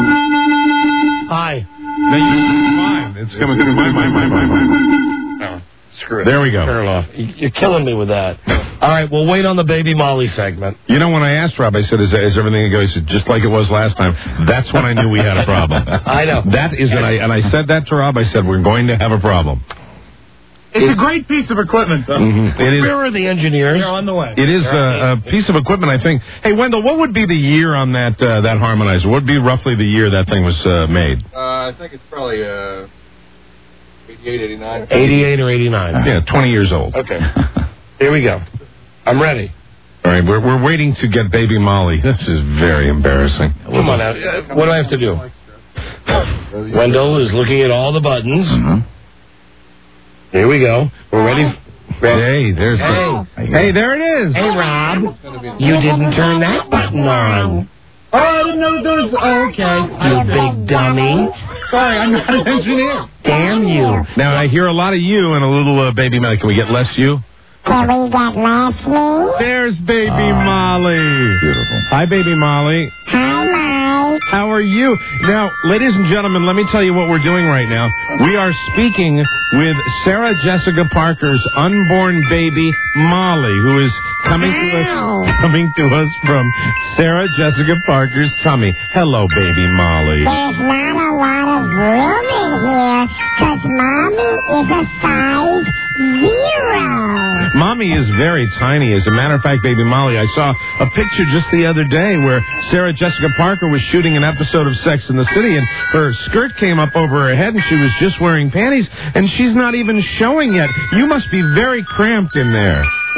Speaker 2: Hi.
Speaker 1: No, you're fine. It's coming through my mind. My, my, my, my.
Speaker 2: Oh, screw it.
Speaker 1: There we go.
Speaker 2: Turn it off. You're killing me with that. All right, we'll wait on the Baby Molly segment.
Speaker 1: You know, when I asked Rob, I said, is, is everything going? He said, just like it was last time. That's when I knew we had a problem.
Speaker 2: I know.
Speaker 1: That is, and I, and I said that to Rob. I said, we're going to have a problem.
Speaker 5: It's, it's a great piece of equipment, though.
Speaker 1: Mm-hmm. It is.
Speaker 2: Where are the engineers?
Speaker 5: They're on the way.
Speaker 1: It is a, a piece of equipment, I think. Hey, Wendell, what would be the year on that uh, that harmonizer? What would be roughly the year that thing was uh, made?
Speaker 16: Uh, I think it's probably uh, eighty-eight, eighty-nine.
Speaker 2: eighty-eight or eighty-nine.
Speaker 1: Yeah, twenty years old.
Speaker 2: Okay. Here we go. I'm ready.
Speaker 1: All right, we're we're waiting to get baby Molly. This is very embarrassing.
Speaker 2: Come on now. Uh, what do I have to do? Wendell is looking at all the buttons.
Speaker 12: Mm-hmm.
Speaker 2: Here we go. We're ready.
Speaker 1: ready. Hey, there's
Speaker 2: hey.
Speaker 1: The, hey, there it is.
Speaker 2: Hey, Rob. You didn't turn that button on.
Speaker 5: Oh, I didn't know there was... Oh, okay.
Speaker 2: You big dummy.
Speaker 5: Sorry, I'm not an engineer.
Speaker 2: Damn you.
Speaker 1: Now, I hear a lot of you and a little uh, baby Molly. Can we get less you?
Speaker 17: Can we get less me?
Speaker 1: There's baby uh, Molly.
Speaker 12: Beautiful.
Speaker 1: Hi, baby Molly.
Speaker 17: Hi, Mike.
Speaker 1: How are you? Now, ladies and gentlemen, let me tell you what we're doing right now. We are speaking with Sarah Jessica Parker's unborn baby, Molly, who is coming to us, coming to us from Sarah Jessica Parker's tummy. Hello, baby Molly.
Speaker 17: There's not a lot of room in here, because Mommy is a size zero.
Speaker 1: Mommy is very tiny. As a matter of fact, baby Molly, I saw a picture just the other day where Sarah Jessica Parker was shooting an episode of Sex and the City, and her skirt came up over her head, and she was just wearing panties, and she's not even showing yet. You must be very cramped in there.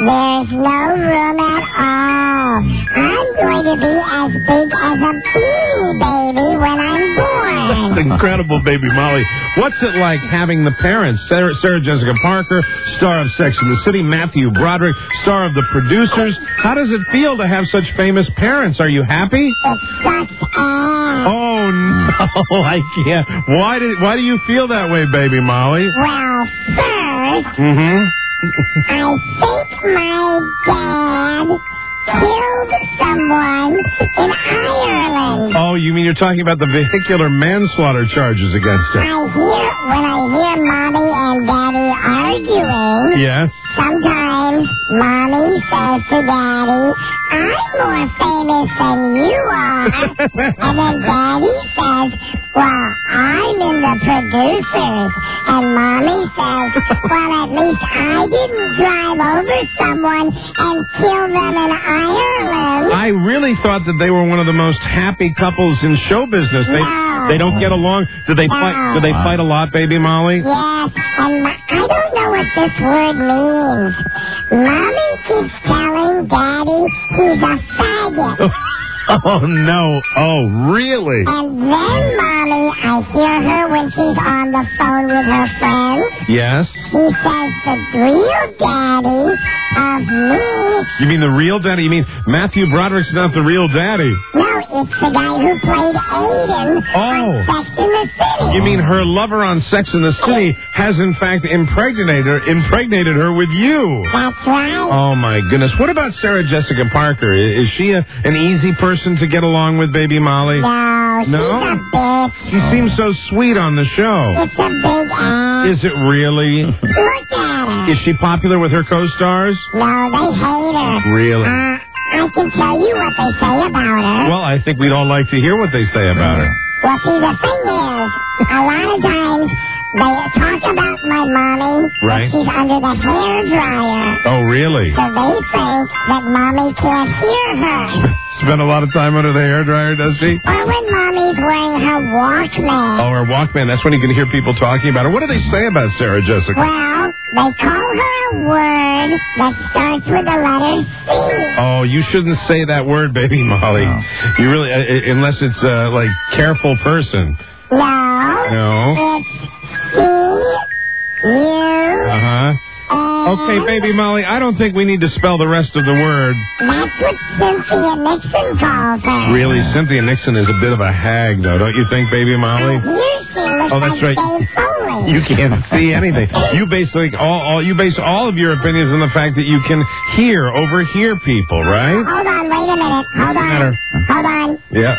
Speaker 17: There's no room at all. I'm going to be as big as a beanie baby when I'm born.
Speaker 1: That's incredible, baby Molly. What's it like having the parents, Sarah, Sarah Jessica Parker, star of Sex and the City, Matthew Broderick, star of The Producers? How does it feel to have such famous parents? Are you happy?
Speaker 17: It sucks ass.
Speaker 1: Oh, no, I can't. Why did? Why do you feel that way, baby Molly?
Speaker 17: Well, first,
Speaker 1: Mm-hmm.
Speaker 17: I think my dad killed someone in Ireland.
Speaker 1: Oh, you mean you're talking about the vehicular manslaughter charges against him?
Speaker 17: I hear, when I hear Mommy and Daddy arguing,
Speaker 1: Yes.
Speaker 17: sometimes Mommy says to Daddy, I'm more famous than you are. And then Daddy says, well, I'm in The Producers. And Mommy says, well, at least I didn't drive over someone and kill them in Ireland.
Speaker 1: I really thought that they were one of the most happy couples in show business. They
Speaker 17: No.
Speaker 1: they don't get along. Do they fight? Do they fight a lot, baby Molly?
Speaker 17: Yes, and my, I don't know what this word means. Mommy keeps telling Daddy he's a faggot.
Speaker 1: Oh no! Oh really?
Speaker 17: And then, Mommy, I hear her when she's on the phone with her friends.
Speaker 1: Yes.
Speaker 17: She says the real daddy of me.
Speaker 1: You mean the real daddy? You mean Matthew Broderick's not the real daddy?
Speaker 17: No, it's the guy who played Aiden on Sex in the City.
Speaker 1: You mean her lover on Sex in the City has in fact impregnated her, impregnated her with you?
Speaker 17: That's right.
Speaker 1: Oh my goodness! What about Sarah Jessica Parker? Is she a, an easy person to get along with, baby Molly?
Speaker 17: No, she's
Speaker 1: No?
Speaker 17: a bitch.
Speaker 1: She seems so sweet on the show.
Speaker 17: It's a big ass.
Speaker 1: Is it really?
Speaker 17: Look at her.
Speaker 1: Is she popular with her co-stars?
Speaker 17: No, they hate her.
Speaker 1: Really?
Speaker 17: Uh, I can tell you what they say about her.
Speaker 1: Well, I think we'd all like to hear what they say about her.
Speaker 17: Well, see, the thing is, a lot of times they talk about my mommy,
Speaker 1: Right.
Speaker 17: but she's under the hair dryer.
Speaker 1: Oh, really?
Speaker 17: So they think that mommy can't hear her.
Speaker 1: Spend a lot of time under the hairdryer, does she?
Speaker 17: Or when mommy's wearing her Walkman.
Speaker 1: Oh, her Walkman. That's when you can hear people talking about her. What do they say about Sarah Jessica?
Speaker 17: Well, they call her a word that starts with the letter C.
Speaker 1: Oh, you shouldn't say that word, baby Molly. You really, uh, unless it's uh, like careful person.
Speaker 17: No.
Speaker 1: No.
Speaker 17: It's C, U,
Speaker 1: Uh huh. Okay, baby Molly, I don't think we need to spell the rest of the word.
Speaker 17: That's what Cynthia Nixon calls her.
Speaker 1: Really, Cynthia Nixon is a bit of a hag, though, don't you think, baby Molly?
Speaker 17: Here she looks
Speaker 1: Oh, that's
Speaker 17: like
Speaker 1: right.
Speaker 17: Dave Foley.
Speaker 1: You can't see anything. You basically all, all you base all of your opinions on the fact that you can hear, overhear people, right?
Speaker 17: Hold on, wait a minute. Hold on.
Speaker 1: Matter.
Speaker 17: Hold on.
Speaker 1: Yeah.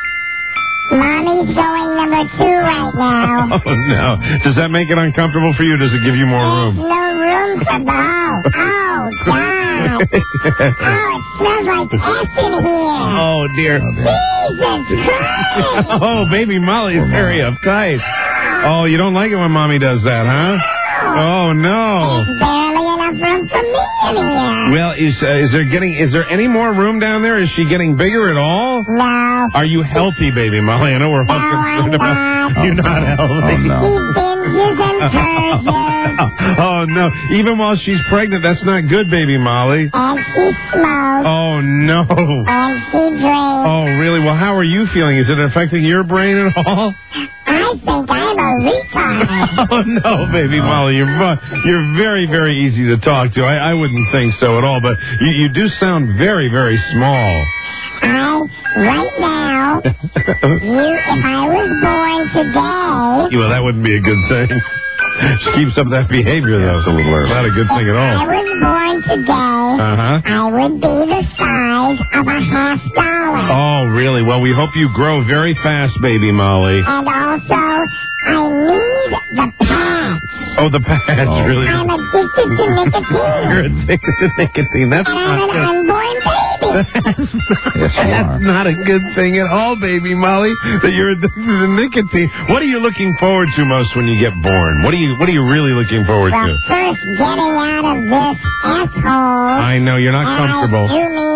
Speaker 17: Mommy's going number two right now.
Speaker 1: Oh no. Does that make it uncomfortable for you? Or does it give you more
Speaker 17: There's
Speaker 1: room?
Speaker 17: no room for both. Oh, God. Oh, it smells like S in here.
Speaker 1: Oh dear.
Speaker 17: Jesus Christ.
Speaker 1: Oh, baby Molly is very uptight. Oh, you don't like it when mommy does that, huh? Oh no.
Speaker 17: There's barely enough room for me in here.
Speaker 1: Well, is uh, is there getting is there any more room down there? Is she getting bigger at all?
Speaker 17: No.
Speaker 1: Are you healthy, baby Molly? I know we're all concerned about you're not healthy.
Speaker 17: She binges and purges.
Speaker 1: Oh no! Even while she's pregnant, that's not good, baby Molly.
Speaker 17: And she smokes.
Speaker 1: Oh no!
Speaker 17: And she drinks.
Speaker 1: Oh really? Well, how are you feeling? Is it affecting your brain at all?
Speaker 17: I think I'm a retard.
Speaker 1: Oh no, baby Molly, you're mu- you're very very easy to talk to. I, I wouldn't think so at all, but you you do sound very very small.
Speaker 17: I, right now, you, if I was born today,
Speaker 1: Well, that wouldn't be a good thing. She keeps up that behavior, though. It's a little early. Not a good thing at
Speaker 17: if I
Speaker 1: all.
Speaker 17: was born today,
Speaker 1: Uh-huh.
Speaker 17: I would be the size of a half dollar.
Speaker 1: Oh, really? Well, we hope you grow very fast, baby Molly.
Speaker 17: And also, I need the patch.
Speaker 1: Oh, the patch, really?
Speaker 17: I'm addicted to nicotine.
Speaker 1: You're addicted to nicotine. That's
Speaker 17: And I'm
Speaker 1: not
Speaker 17: an
Speaker 1: good.
Speaker 17: unborn baby.
Speaker 1: That's not, that's not a good thing at all, baby Molly, that you're addicted to nicotine. What are you looking forward to most when you get born? What are you What are you really looking forward
Speaker 17: Well,
Speaker 1: to?
Speaker 17: first, getting out of this asshole.
Speaker 1: I know, you're not
Speaker 17: and
Speaker 1: comfortable.
Speaker 17: I do mean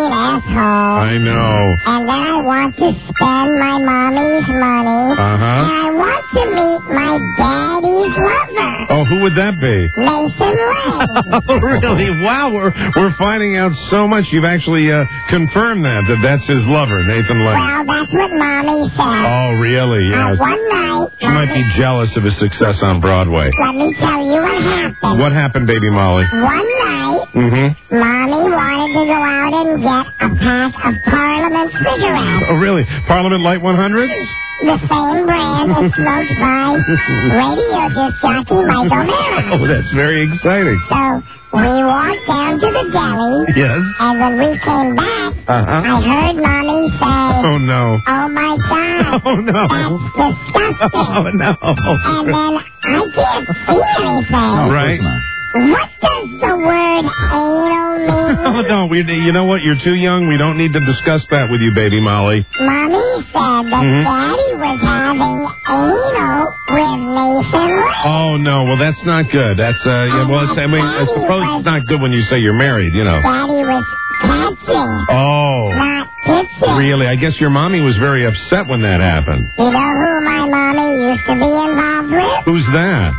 Speaker 17: mean asshole.
Speaker 1: I know.
Speaker 17: And then I want to spend my mommy's money.
Speaker 1: Uh-huh.
Speaker 17: And I want to meet my daddy's lover.
Speaker 1: Oh, who would that be?
Speaker 17: Mason Lane.
Speaker 1: Oh, really? Wow, we're we're finding out so much. You've actually uh, confirmed that, that that's his lover, Nathan Lane.
Speaker 17: Well, that's what Mommy said.
Speaker 1: Oh, really?
Speaker 17: Uh,
Speaker 1: Yes.
Speaker 17: one night...
Speaker 1: She might be jealous of his success on Broadway.
Speaker 17: Let me tell you what happened.
Speaker 1: What happened, baby Molly?
Speaker 17: One night,
Speaker 1: Mm-hmm.
Speaker 17: Mommy wanted to go out and get a pack of Parliament cigarettes.
Speaker 1: Oh, really? Parliament Light one hundreds?
Speaker 17: The same brand as smoked by radio disc jockey Michael Mara.
Speaker 1: Oh, that's very exciting.
Speaker 17: So we walked down to the deli.
Speaker 1: Yes.
Speaker 17: And when we came back,
Speaker 1: Uh-huh.
Speaker 17: I heard Mommy say,
Speaker 1: Oh, no.
Speaker 17: "Oh, my God.
Speaker 1: Oh, no.
Speaker 17: That's disgusting."
Speaker 1: Oh, no.
Speaker 17: And then I can't see anything.
Speaker 1: Right?
Speaker 17: What does the word anal mean?
Speaker 1: Oh, no, we, you know what? You're too young. We don't need to discuss that with you, baby Molly.
Speaker 17: Mommy said that
Speaker 1: Mhm.
Speaker 17: Daddy was having anal with Nathan Lane.
Speaker 1: Oh, no. Well, that's not good. That's, uh, yeah, well, it's, I mean, I suppose it's not good when you say you're married, you know.
Speaker 17: Daddy was catching,
Speaker 1: Oh.
Speaker 17: not pitching.
Speaker 1: Really? I guess your mommy was very upset when that happened.
Speaker 17: You know who my mommy used to be involved with?
Speaker 1: Who's that?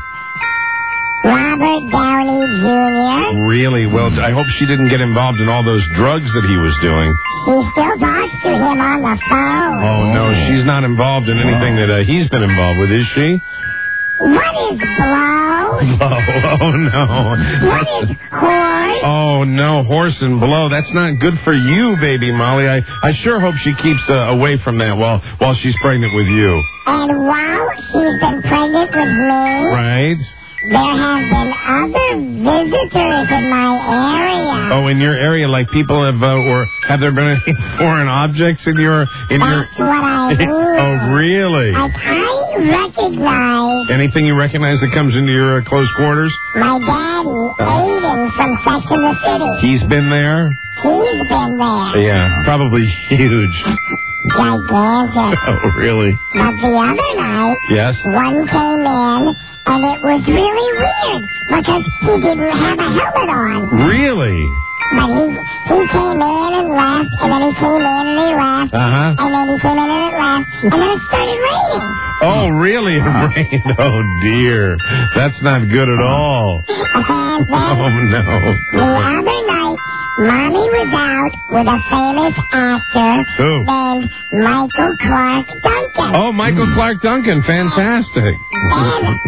Speaker 17: Robert Downey Junior
Speaker 1: Really? Well, I hope she didn't get involved in all those drugs that he was doing.
Speaker 17: She still talks to him on the phone.
Speaker 1: Oh, no, she's not involved in anything that uh, he's been involved with, is she?
Speaker 17: What is blow?
Speaker 1: Oh, oh no.
Speaker 17: What is horse?
Speaker 1: Oh, no, horse and blow. That's not good for you, baby Molly. I, I sure hope she keeps uh, away from that while, while she's pregnant with you.
Speaker 17: And while she's been pregnant with me,
Speaker 1: Right?
Speaker 17: there have been other visitors in my area.
Speaker 1: Oh, in your area, like people have, uh, or have there been any foreign objects in your, in your...
Speaker 17: That's what I mean.
Speaker 1: Oh, really?
Speaker 17: Like, I recognize
Speaker 1: Anything you recognize that comes into your uh, close quarters?
Speaker 17: my daddy, Aiden, from Sex and the City.
Speaker 1: He's been there?
Speaker 17: He's been there.
Speaker 1: Yeah, probably huge.
Speaker 17: Gigantic.
Speaker 1: Oh, really?
Speaker 17: But the other night,
Speaker 1: Yes?
Speaker 17: one came in, and it was really weird because he didn't have a helmet on.
Speaker 1: Really?
Speaker 17: But he he came in and left, and then he came in and he left,
Speaker 1: Uh-huh.
Speaker 17: and then he came in and it left, and then it started raining.
Speaker 1: Oh, really? It rained. Oh, dear. That's not good at all.
Speaker 17: And then
Speaker 1: Oh, no.
Speaker 17: the other night, Mommy was out with a famous actor
Speaker 1: Who?
Speaker 17: named Michael Clark Duncan.
Speaker 1: Oh, Michael Clark Duncan. Fantastic.
Speaker 17: And a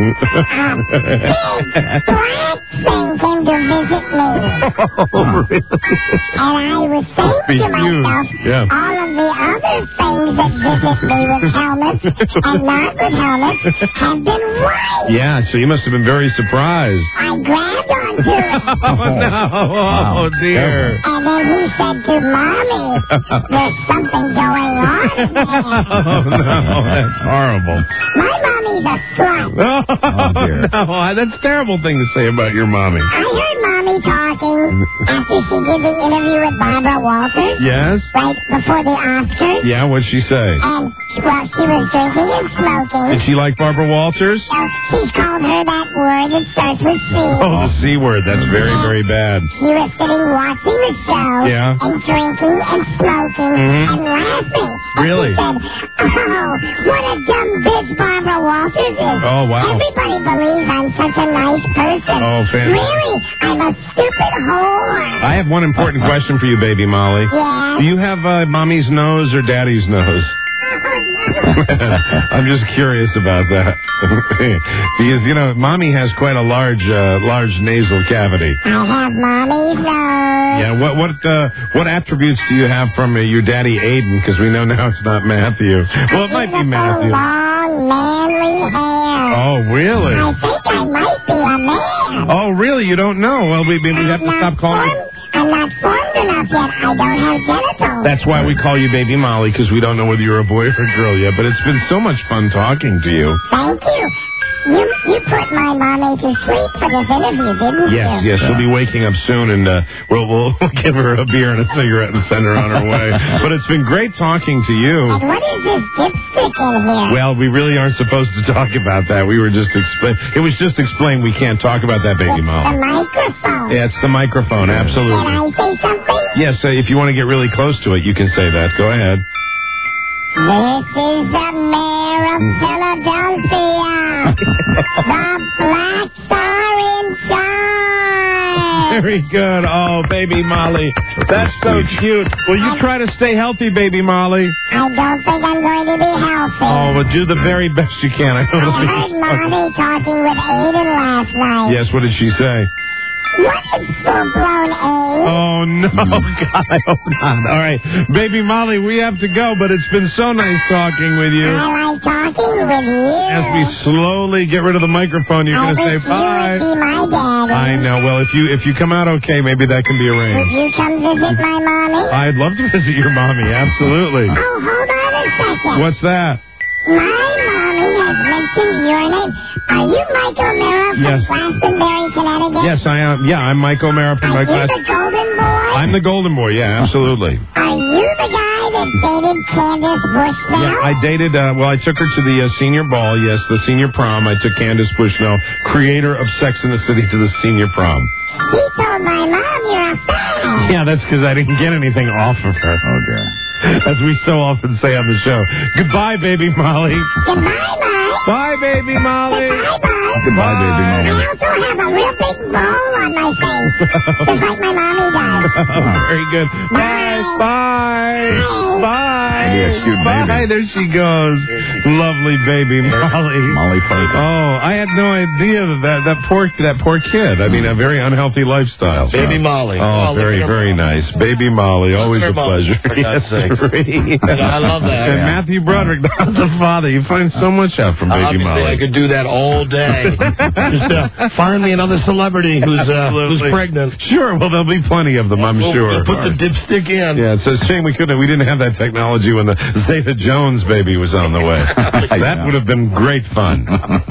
Speaker 17: big black thing came to visit me.
Speaker 1: Oh, really?
Speaker 17: And I was saying
Speaker 1: Be
Speaker 17: to
Speaker 1: huge.
Speaker 17: myself,
Speaker 1: Yeah.
Speaker 17: all of the other things that visit me with helmets and not with helmets have been white.
Speaker 1: Yeah, so you must have been very surprised.
Speaker 17: I grabbed onto it.
Speaker 1: Oh, no. Oh, dear.
Speaker 17: And then he said to Mommy, there's something going on in there.
Speaker 1: Oh, no. That's horrible.
Speaker 17: My mommy's a slut.
Speaker 1: Oh,
Speaker 11: dear.
Speaker 1: no. That's a terrible thing to say about your mommy.
Speaker 17: I heard Mommy talking after she did the interview with Barbara Walters.
Speaker 1: Yes?
Speaker 17: Right before the Oscars.
Speaker 1: Yeah, what'd she say?
Speaker 17: And, well, she was drinking and smoking.
Speaker 1: Did she like Barbara Walters?
Speaker 17: So she's called her that word that starts with C.
Speaker 1: Oh, the C word. That's very, very bad.
Speaker 17: She was sitting watching the show
Speaker 1: Yeah.
Speaker 17: and drinking and smoking
Speaker 1: Mhm.
Speaker 17: and laughing. And
Speaker 1: Really?
Speaker 17: she said, oh, what a dumb bitch Barbara Walters is.
Speaker 1: Oh, wow.
Speaker 17: Everybody believes I'm such a nice person.
Speaker 1: Oh, fantastic.
Speaker 17: Really? I'm a stupid whore.
Speaker 1: I have one important question for you, baby Molly.
Speaker 17: Yeah.
Speaker 1: Do you have uh, mommy's nose or daddy's nose? I'm just curious about that. Because, you know, mommy has quite a large uh, large nasal cavity.
Speaker 17: I have Mommy's nose.
Speaker 1: Yeah, what what uh, what attributes do you have from uh, your daddy Aiden? Because we know now it's not Matthew. Well, it might be
Speaker 17: Beautiful,
Speaker 1: Matthew.
Speaker 17: long, manly hair.
Speaker 1: Oh, really?
Speaker 17: I think I might be a man.
Speaker 1: Oh, really? You don't know? Well, we, we have to stop calling you.
Speaker 17: I'm not formed enough yet. I don't have genitals.
Speaker 1: That's why we call you Baby Molly, because we don't know whether you're a boy or a girl yet. But it's been so much fun talking to you.
Speaker 17: Thank you. You, you put my mommy to sleep for this interview, didn't
Speaker 1: Yes,
Speaker 17: you?
Speaker 1: yes, she'll be waking up soon, and uh, we'll, we'll give her a beer and a cigarette and send her on her way. But it's been great talking to you.
Speaker 17: And what is this dipstick in here?
Speaker 1: Well, we really aren't supposed to talk about that. We were just explain. It was just explained we can't talk about that, baby
Speaker 17: The
Speaker 1: mom.
Speaker 17: microphone.
Speaker 1: Yeah, it's the microphone, absolutely.
Speaker 17: Can I say something?
Speaker 1: Yes, uh, if you want to get really close to it, you can say that. Go ahead.
Speaker 17: This is the mayor of Philadelphia. The blacks are in charge.
Speaker 1: Very good. Oh, baby Molly. That's so cute. Will you try to stay healthy, baby Molly?
Speaker 17: I don't think I'm going to be healthy.
Speaker 1: Oh, well, do the very best you can. I,
Speaker 17: I heard Mommy talking with Aiden last night.
Speaker 1: Yes, what did she say?
Speaker 17: What is full-blown AIDS?
Speaker 1: Oh, no, God, I hope not. All right, baby Molly, we have to go, but it's been so nice talking with you.
Speaker 17: I like talking with you.
Speaker 1: As we slowly get rid of the microphone, you're going to say bye.
Speaker 17: I wish you would be my daddy.
Speaker 1: I know. Well, if you if you come out okay, maybe that can be
Speaker 17: Would
Speaker 1: arranged.
Speaker 17: you come visit my mommy?
Speaker 1: I'd love to visit your mommy, absolutely.
Speaker 17: Oh, hold on a second.
Speaker 1: What's that?
Speaker 17: My mommy has mentioned your name. Are you Mike O'Mara from
Speaker 1: Yes.
Speaker 17: Glastonbury, Connecticut?
Speaker 1: Yes, I am. Yeah, I'm Mike O'Mara from my
Speaker 17: Are
Speaker 1: class.
Speaker 17: you the golden boy?
Speaker 1: I'm the golden boy, yeah, absolutely.
Speaker 17: Are you the guy that dated Candace Bushnell?
Speaker 1: Yeah, I dated, uh, well, I took her to the uh, senior ball, yes, the senior prom. I took Candace Bushnell, creator of Sex and the City, to the senior prom.
Speaker 17: She told my mom you're a fan.
Speaker 1: Yeah, that's because I didn't get anything off of her. Oh, dear. As we so often say on the show. Goodbye, baby Molly.
Speaker 17: Goodbye, Mike.
Speaker 1: Bye, baby Molly.
Speaker 17: Goodbye, Mike.
Speaker 1: Goodbye, baby
Speaker 17: I
Speaker 1: Molly.
Speaker 17: also have a real big mole on my face, just like my mommy does.
Speaker 1: Very good. Bye. Bye. Bye.
Speaker 18: Maybe a cute
Speaker 1: Bye.
Speaker 18: baby.
Speaker 1: There she goes. Lovely baby Molly.
Speaker 18: Molly Parker.
Speaker 1: Oh, I had no idea that that, that poor that poor kid. I mean, a very unhealthy lifestyle.
Speaker 2: Baby Molly.
Speaker 1: Oh,
Speaker 2: Oh, look
Speaker 1: very
Speaker 2: at her
Speaker 1: very
Speaker 2: mom.
Speaker 1: nice. Baby Molly, always
Speaker 2: her
Speaker 1: a
Speaker 2: mom,
Speaker 1: pleasure.
Speaker 2: for God's sakes.
Speaker 1: Three.
Speaker 2: I love that.
Speaker 1: And Matthew Broderick, that's the father. You find so much out from baby
Speaker 2: Obviously,
Speaker 1: Molly.
Speaker 2: I could do that all day. Just uh, find me another celebrity who's uh, who's
Speaker 1: Absolutely.
Speaker 2: pregnant.
Speaker 1: Sure, well, there'll be plenty of them, I'm
Speaker 2: We'll,
Speaker 1: sure.
Speaker 2: we'll put the dipstick in.
Speaker 1: Yeah, it's a shame we couldn't. We didn't have that technology when the Zeta Jones baby was on the way. That would have been great fun.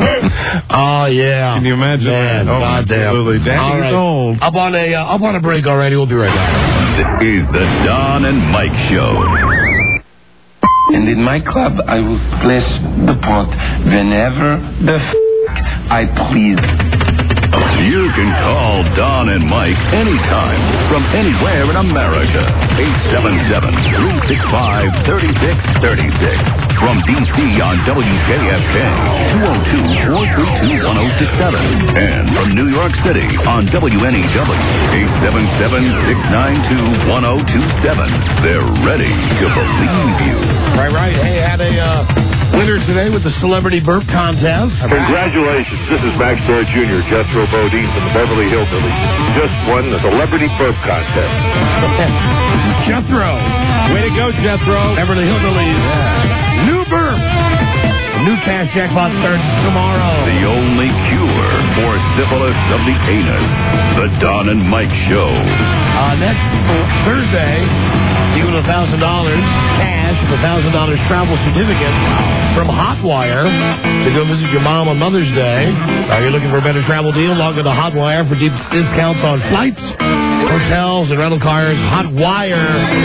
Speaker 2: Oh yeah.
Speaker 1: Can you imagine?
Speaker 2: Man,
Speaker 1: that? Oh,
Speaker 2: goddamn.
Speaker 1: absolutely. Daddy's
Speaker 2: All right.
Speaker 1: old.
Speaker 2: Up on a uh, up on a break already. We'll be right back.
Speaker 14: This is the Don and Mike Show.
Speaker 19: And in my club, I will splash the pot whenever the f*** I please.
Speaker 14: You can call Don and Mike anytime from anywhere in America. eight seven seven, three six five, three six three six. From D C on W K F K, two oh two, four three two, one oh six seven. And from New York City on W N E W, eight seven seven, six nine two, one oh two seven. They're ready to believe you.
Speaker 2: Right, right. Hey, had a uh, winner today with the Celebrity Burp Contest.
Speaker 7: Congratulations. This is Max Baer Junior, Jethro Bodine from the Beverly Hillbillies. You just won the Celebrity Burp Contest.
Speaker 2: Jethro.
Speaker 1: Way to go, Jethro.
Speaker 2: Beverly Hillbillies. New burp. New cash jackpot starts tomorrow.
Speaker 14: The only cure for syphilis of the anus. The Don and Mike Show.
Speaker 2: Uh, next Thursday, you win one thousand dollars cash, a one thousand dollars travel certificate from Hotwire to go visit your mom on Mother's Day. Are you looking for a better travel deal? Log on to Hotwire for deep discounts on flights, hotels, and rental cars. Hotwire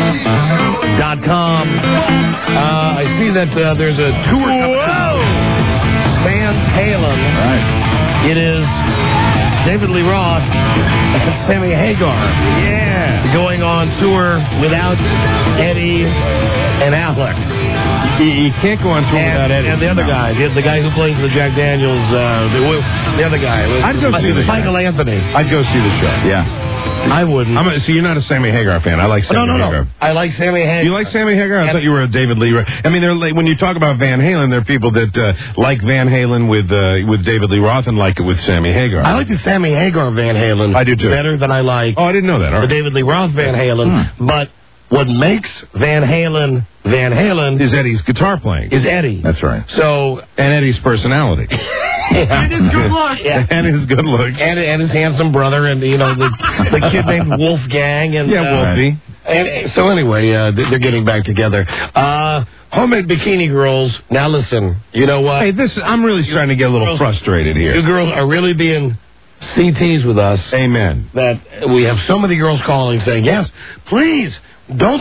Speaker 2: dot com. Uh, I see that uh, there's a tour coming up. Van Halen.
Speaker 18: Right.
Speaker 2: It is David Lee Roth and Sammy Hagar.
Speaker 1: Yeah.
Speaker 2: Going on tour without Eddie and Alex.
Speaker 1: You, you can't go on tour
Speaker 2: And,
Speaker 1: without Eddie.
Speaker 2: and the other
Speaker 1: No.
Speaker 2: guy, the, the guy who plays the Jack Daniels, uh, the, the other guy.
Speaker 1: I'd go see the show.
Speaker 2: Michael Anthony.
Speaker 1: I'd go see the show.
Speaker 18: Yeah.
Speaker 2: I wouldn't.
Speaker 1: I'm a, so you're not a Sammy Hagar fan. I like Sammy
Speaker 2: no, no, no.
Speaker 1: Hagar.
Speaker 2: I like Sammy Hagar.
Speaker 1: You like Sammy Hagar? I thought you were a David Lee Roth. I mean, they're like, when you talk about Van Halen, there are people that uh, like Van Halen with uh, with David Lee Roth and like it with Sammy Hagar.
Speaker 2: I like the Sammy Hagar Van Halen.
Speaker 1: I do too.
Speaker 2: Better than I like
Speaker 1: Oh, I didn't know that. All
Speaker 2: the
Speaker 1: right.
Speaker 2: David Lee Roth Van Halen.
Speaker 1: Hmm.
Speaker 2: But what makes Van Halen Van Halen
Speaker 1: is Eddie's guitar playing.
Speaker 2: Is Eddie.
Speaker 1: That's right.
Speaker 2: So
Speaker 1: and Eddie's personality.
Speaker 2: Yeah.
Speaker 5: And his good luck.
Speaker 2: Yeah.
Speaker 1: And his good look.
Speaker 2: And, and his handsome brother, and you know the the kid named Wolfgang, and
Speaker 1: yeah, Wolfie.
Speaker 2: Uh, and so anyway, uh, they're getting back together. Uh, Homemade Bikini Girls. Now listen, you know what?
Speaker 1: Hey, this I'm really starting to get a little
Speaker 2: girls,
Speaker 1: frustrated here.
Speaker 2: You girls are really being C Ts with us.
Speaker 1: Amen.
Speaker 2: That we have so many girls calling saying, yes, please don't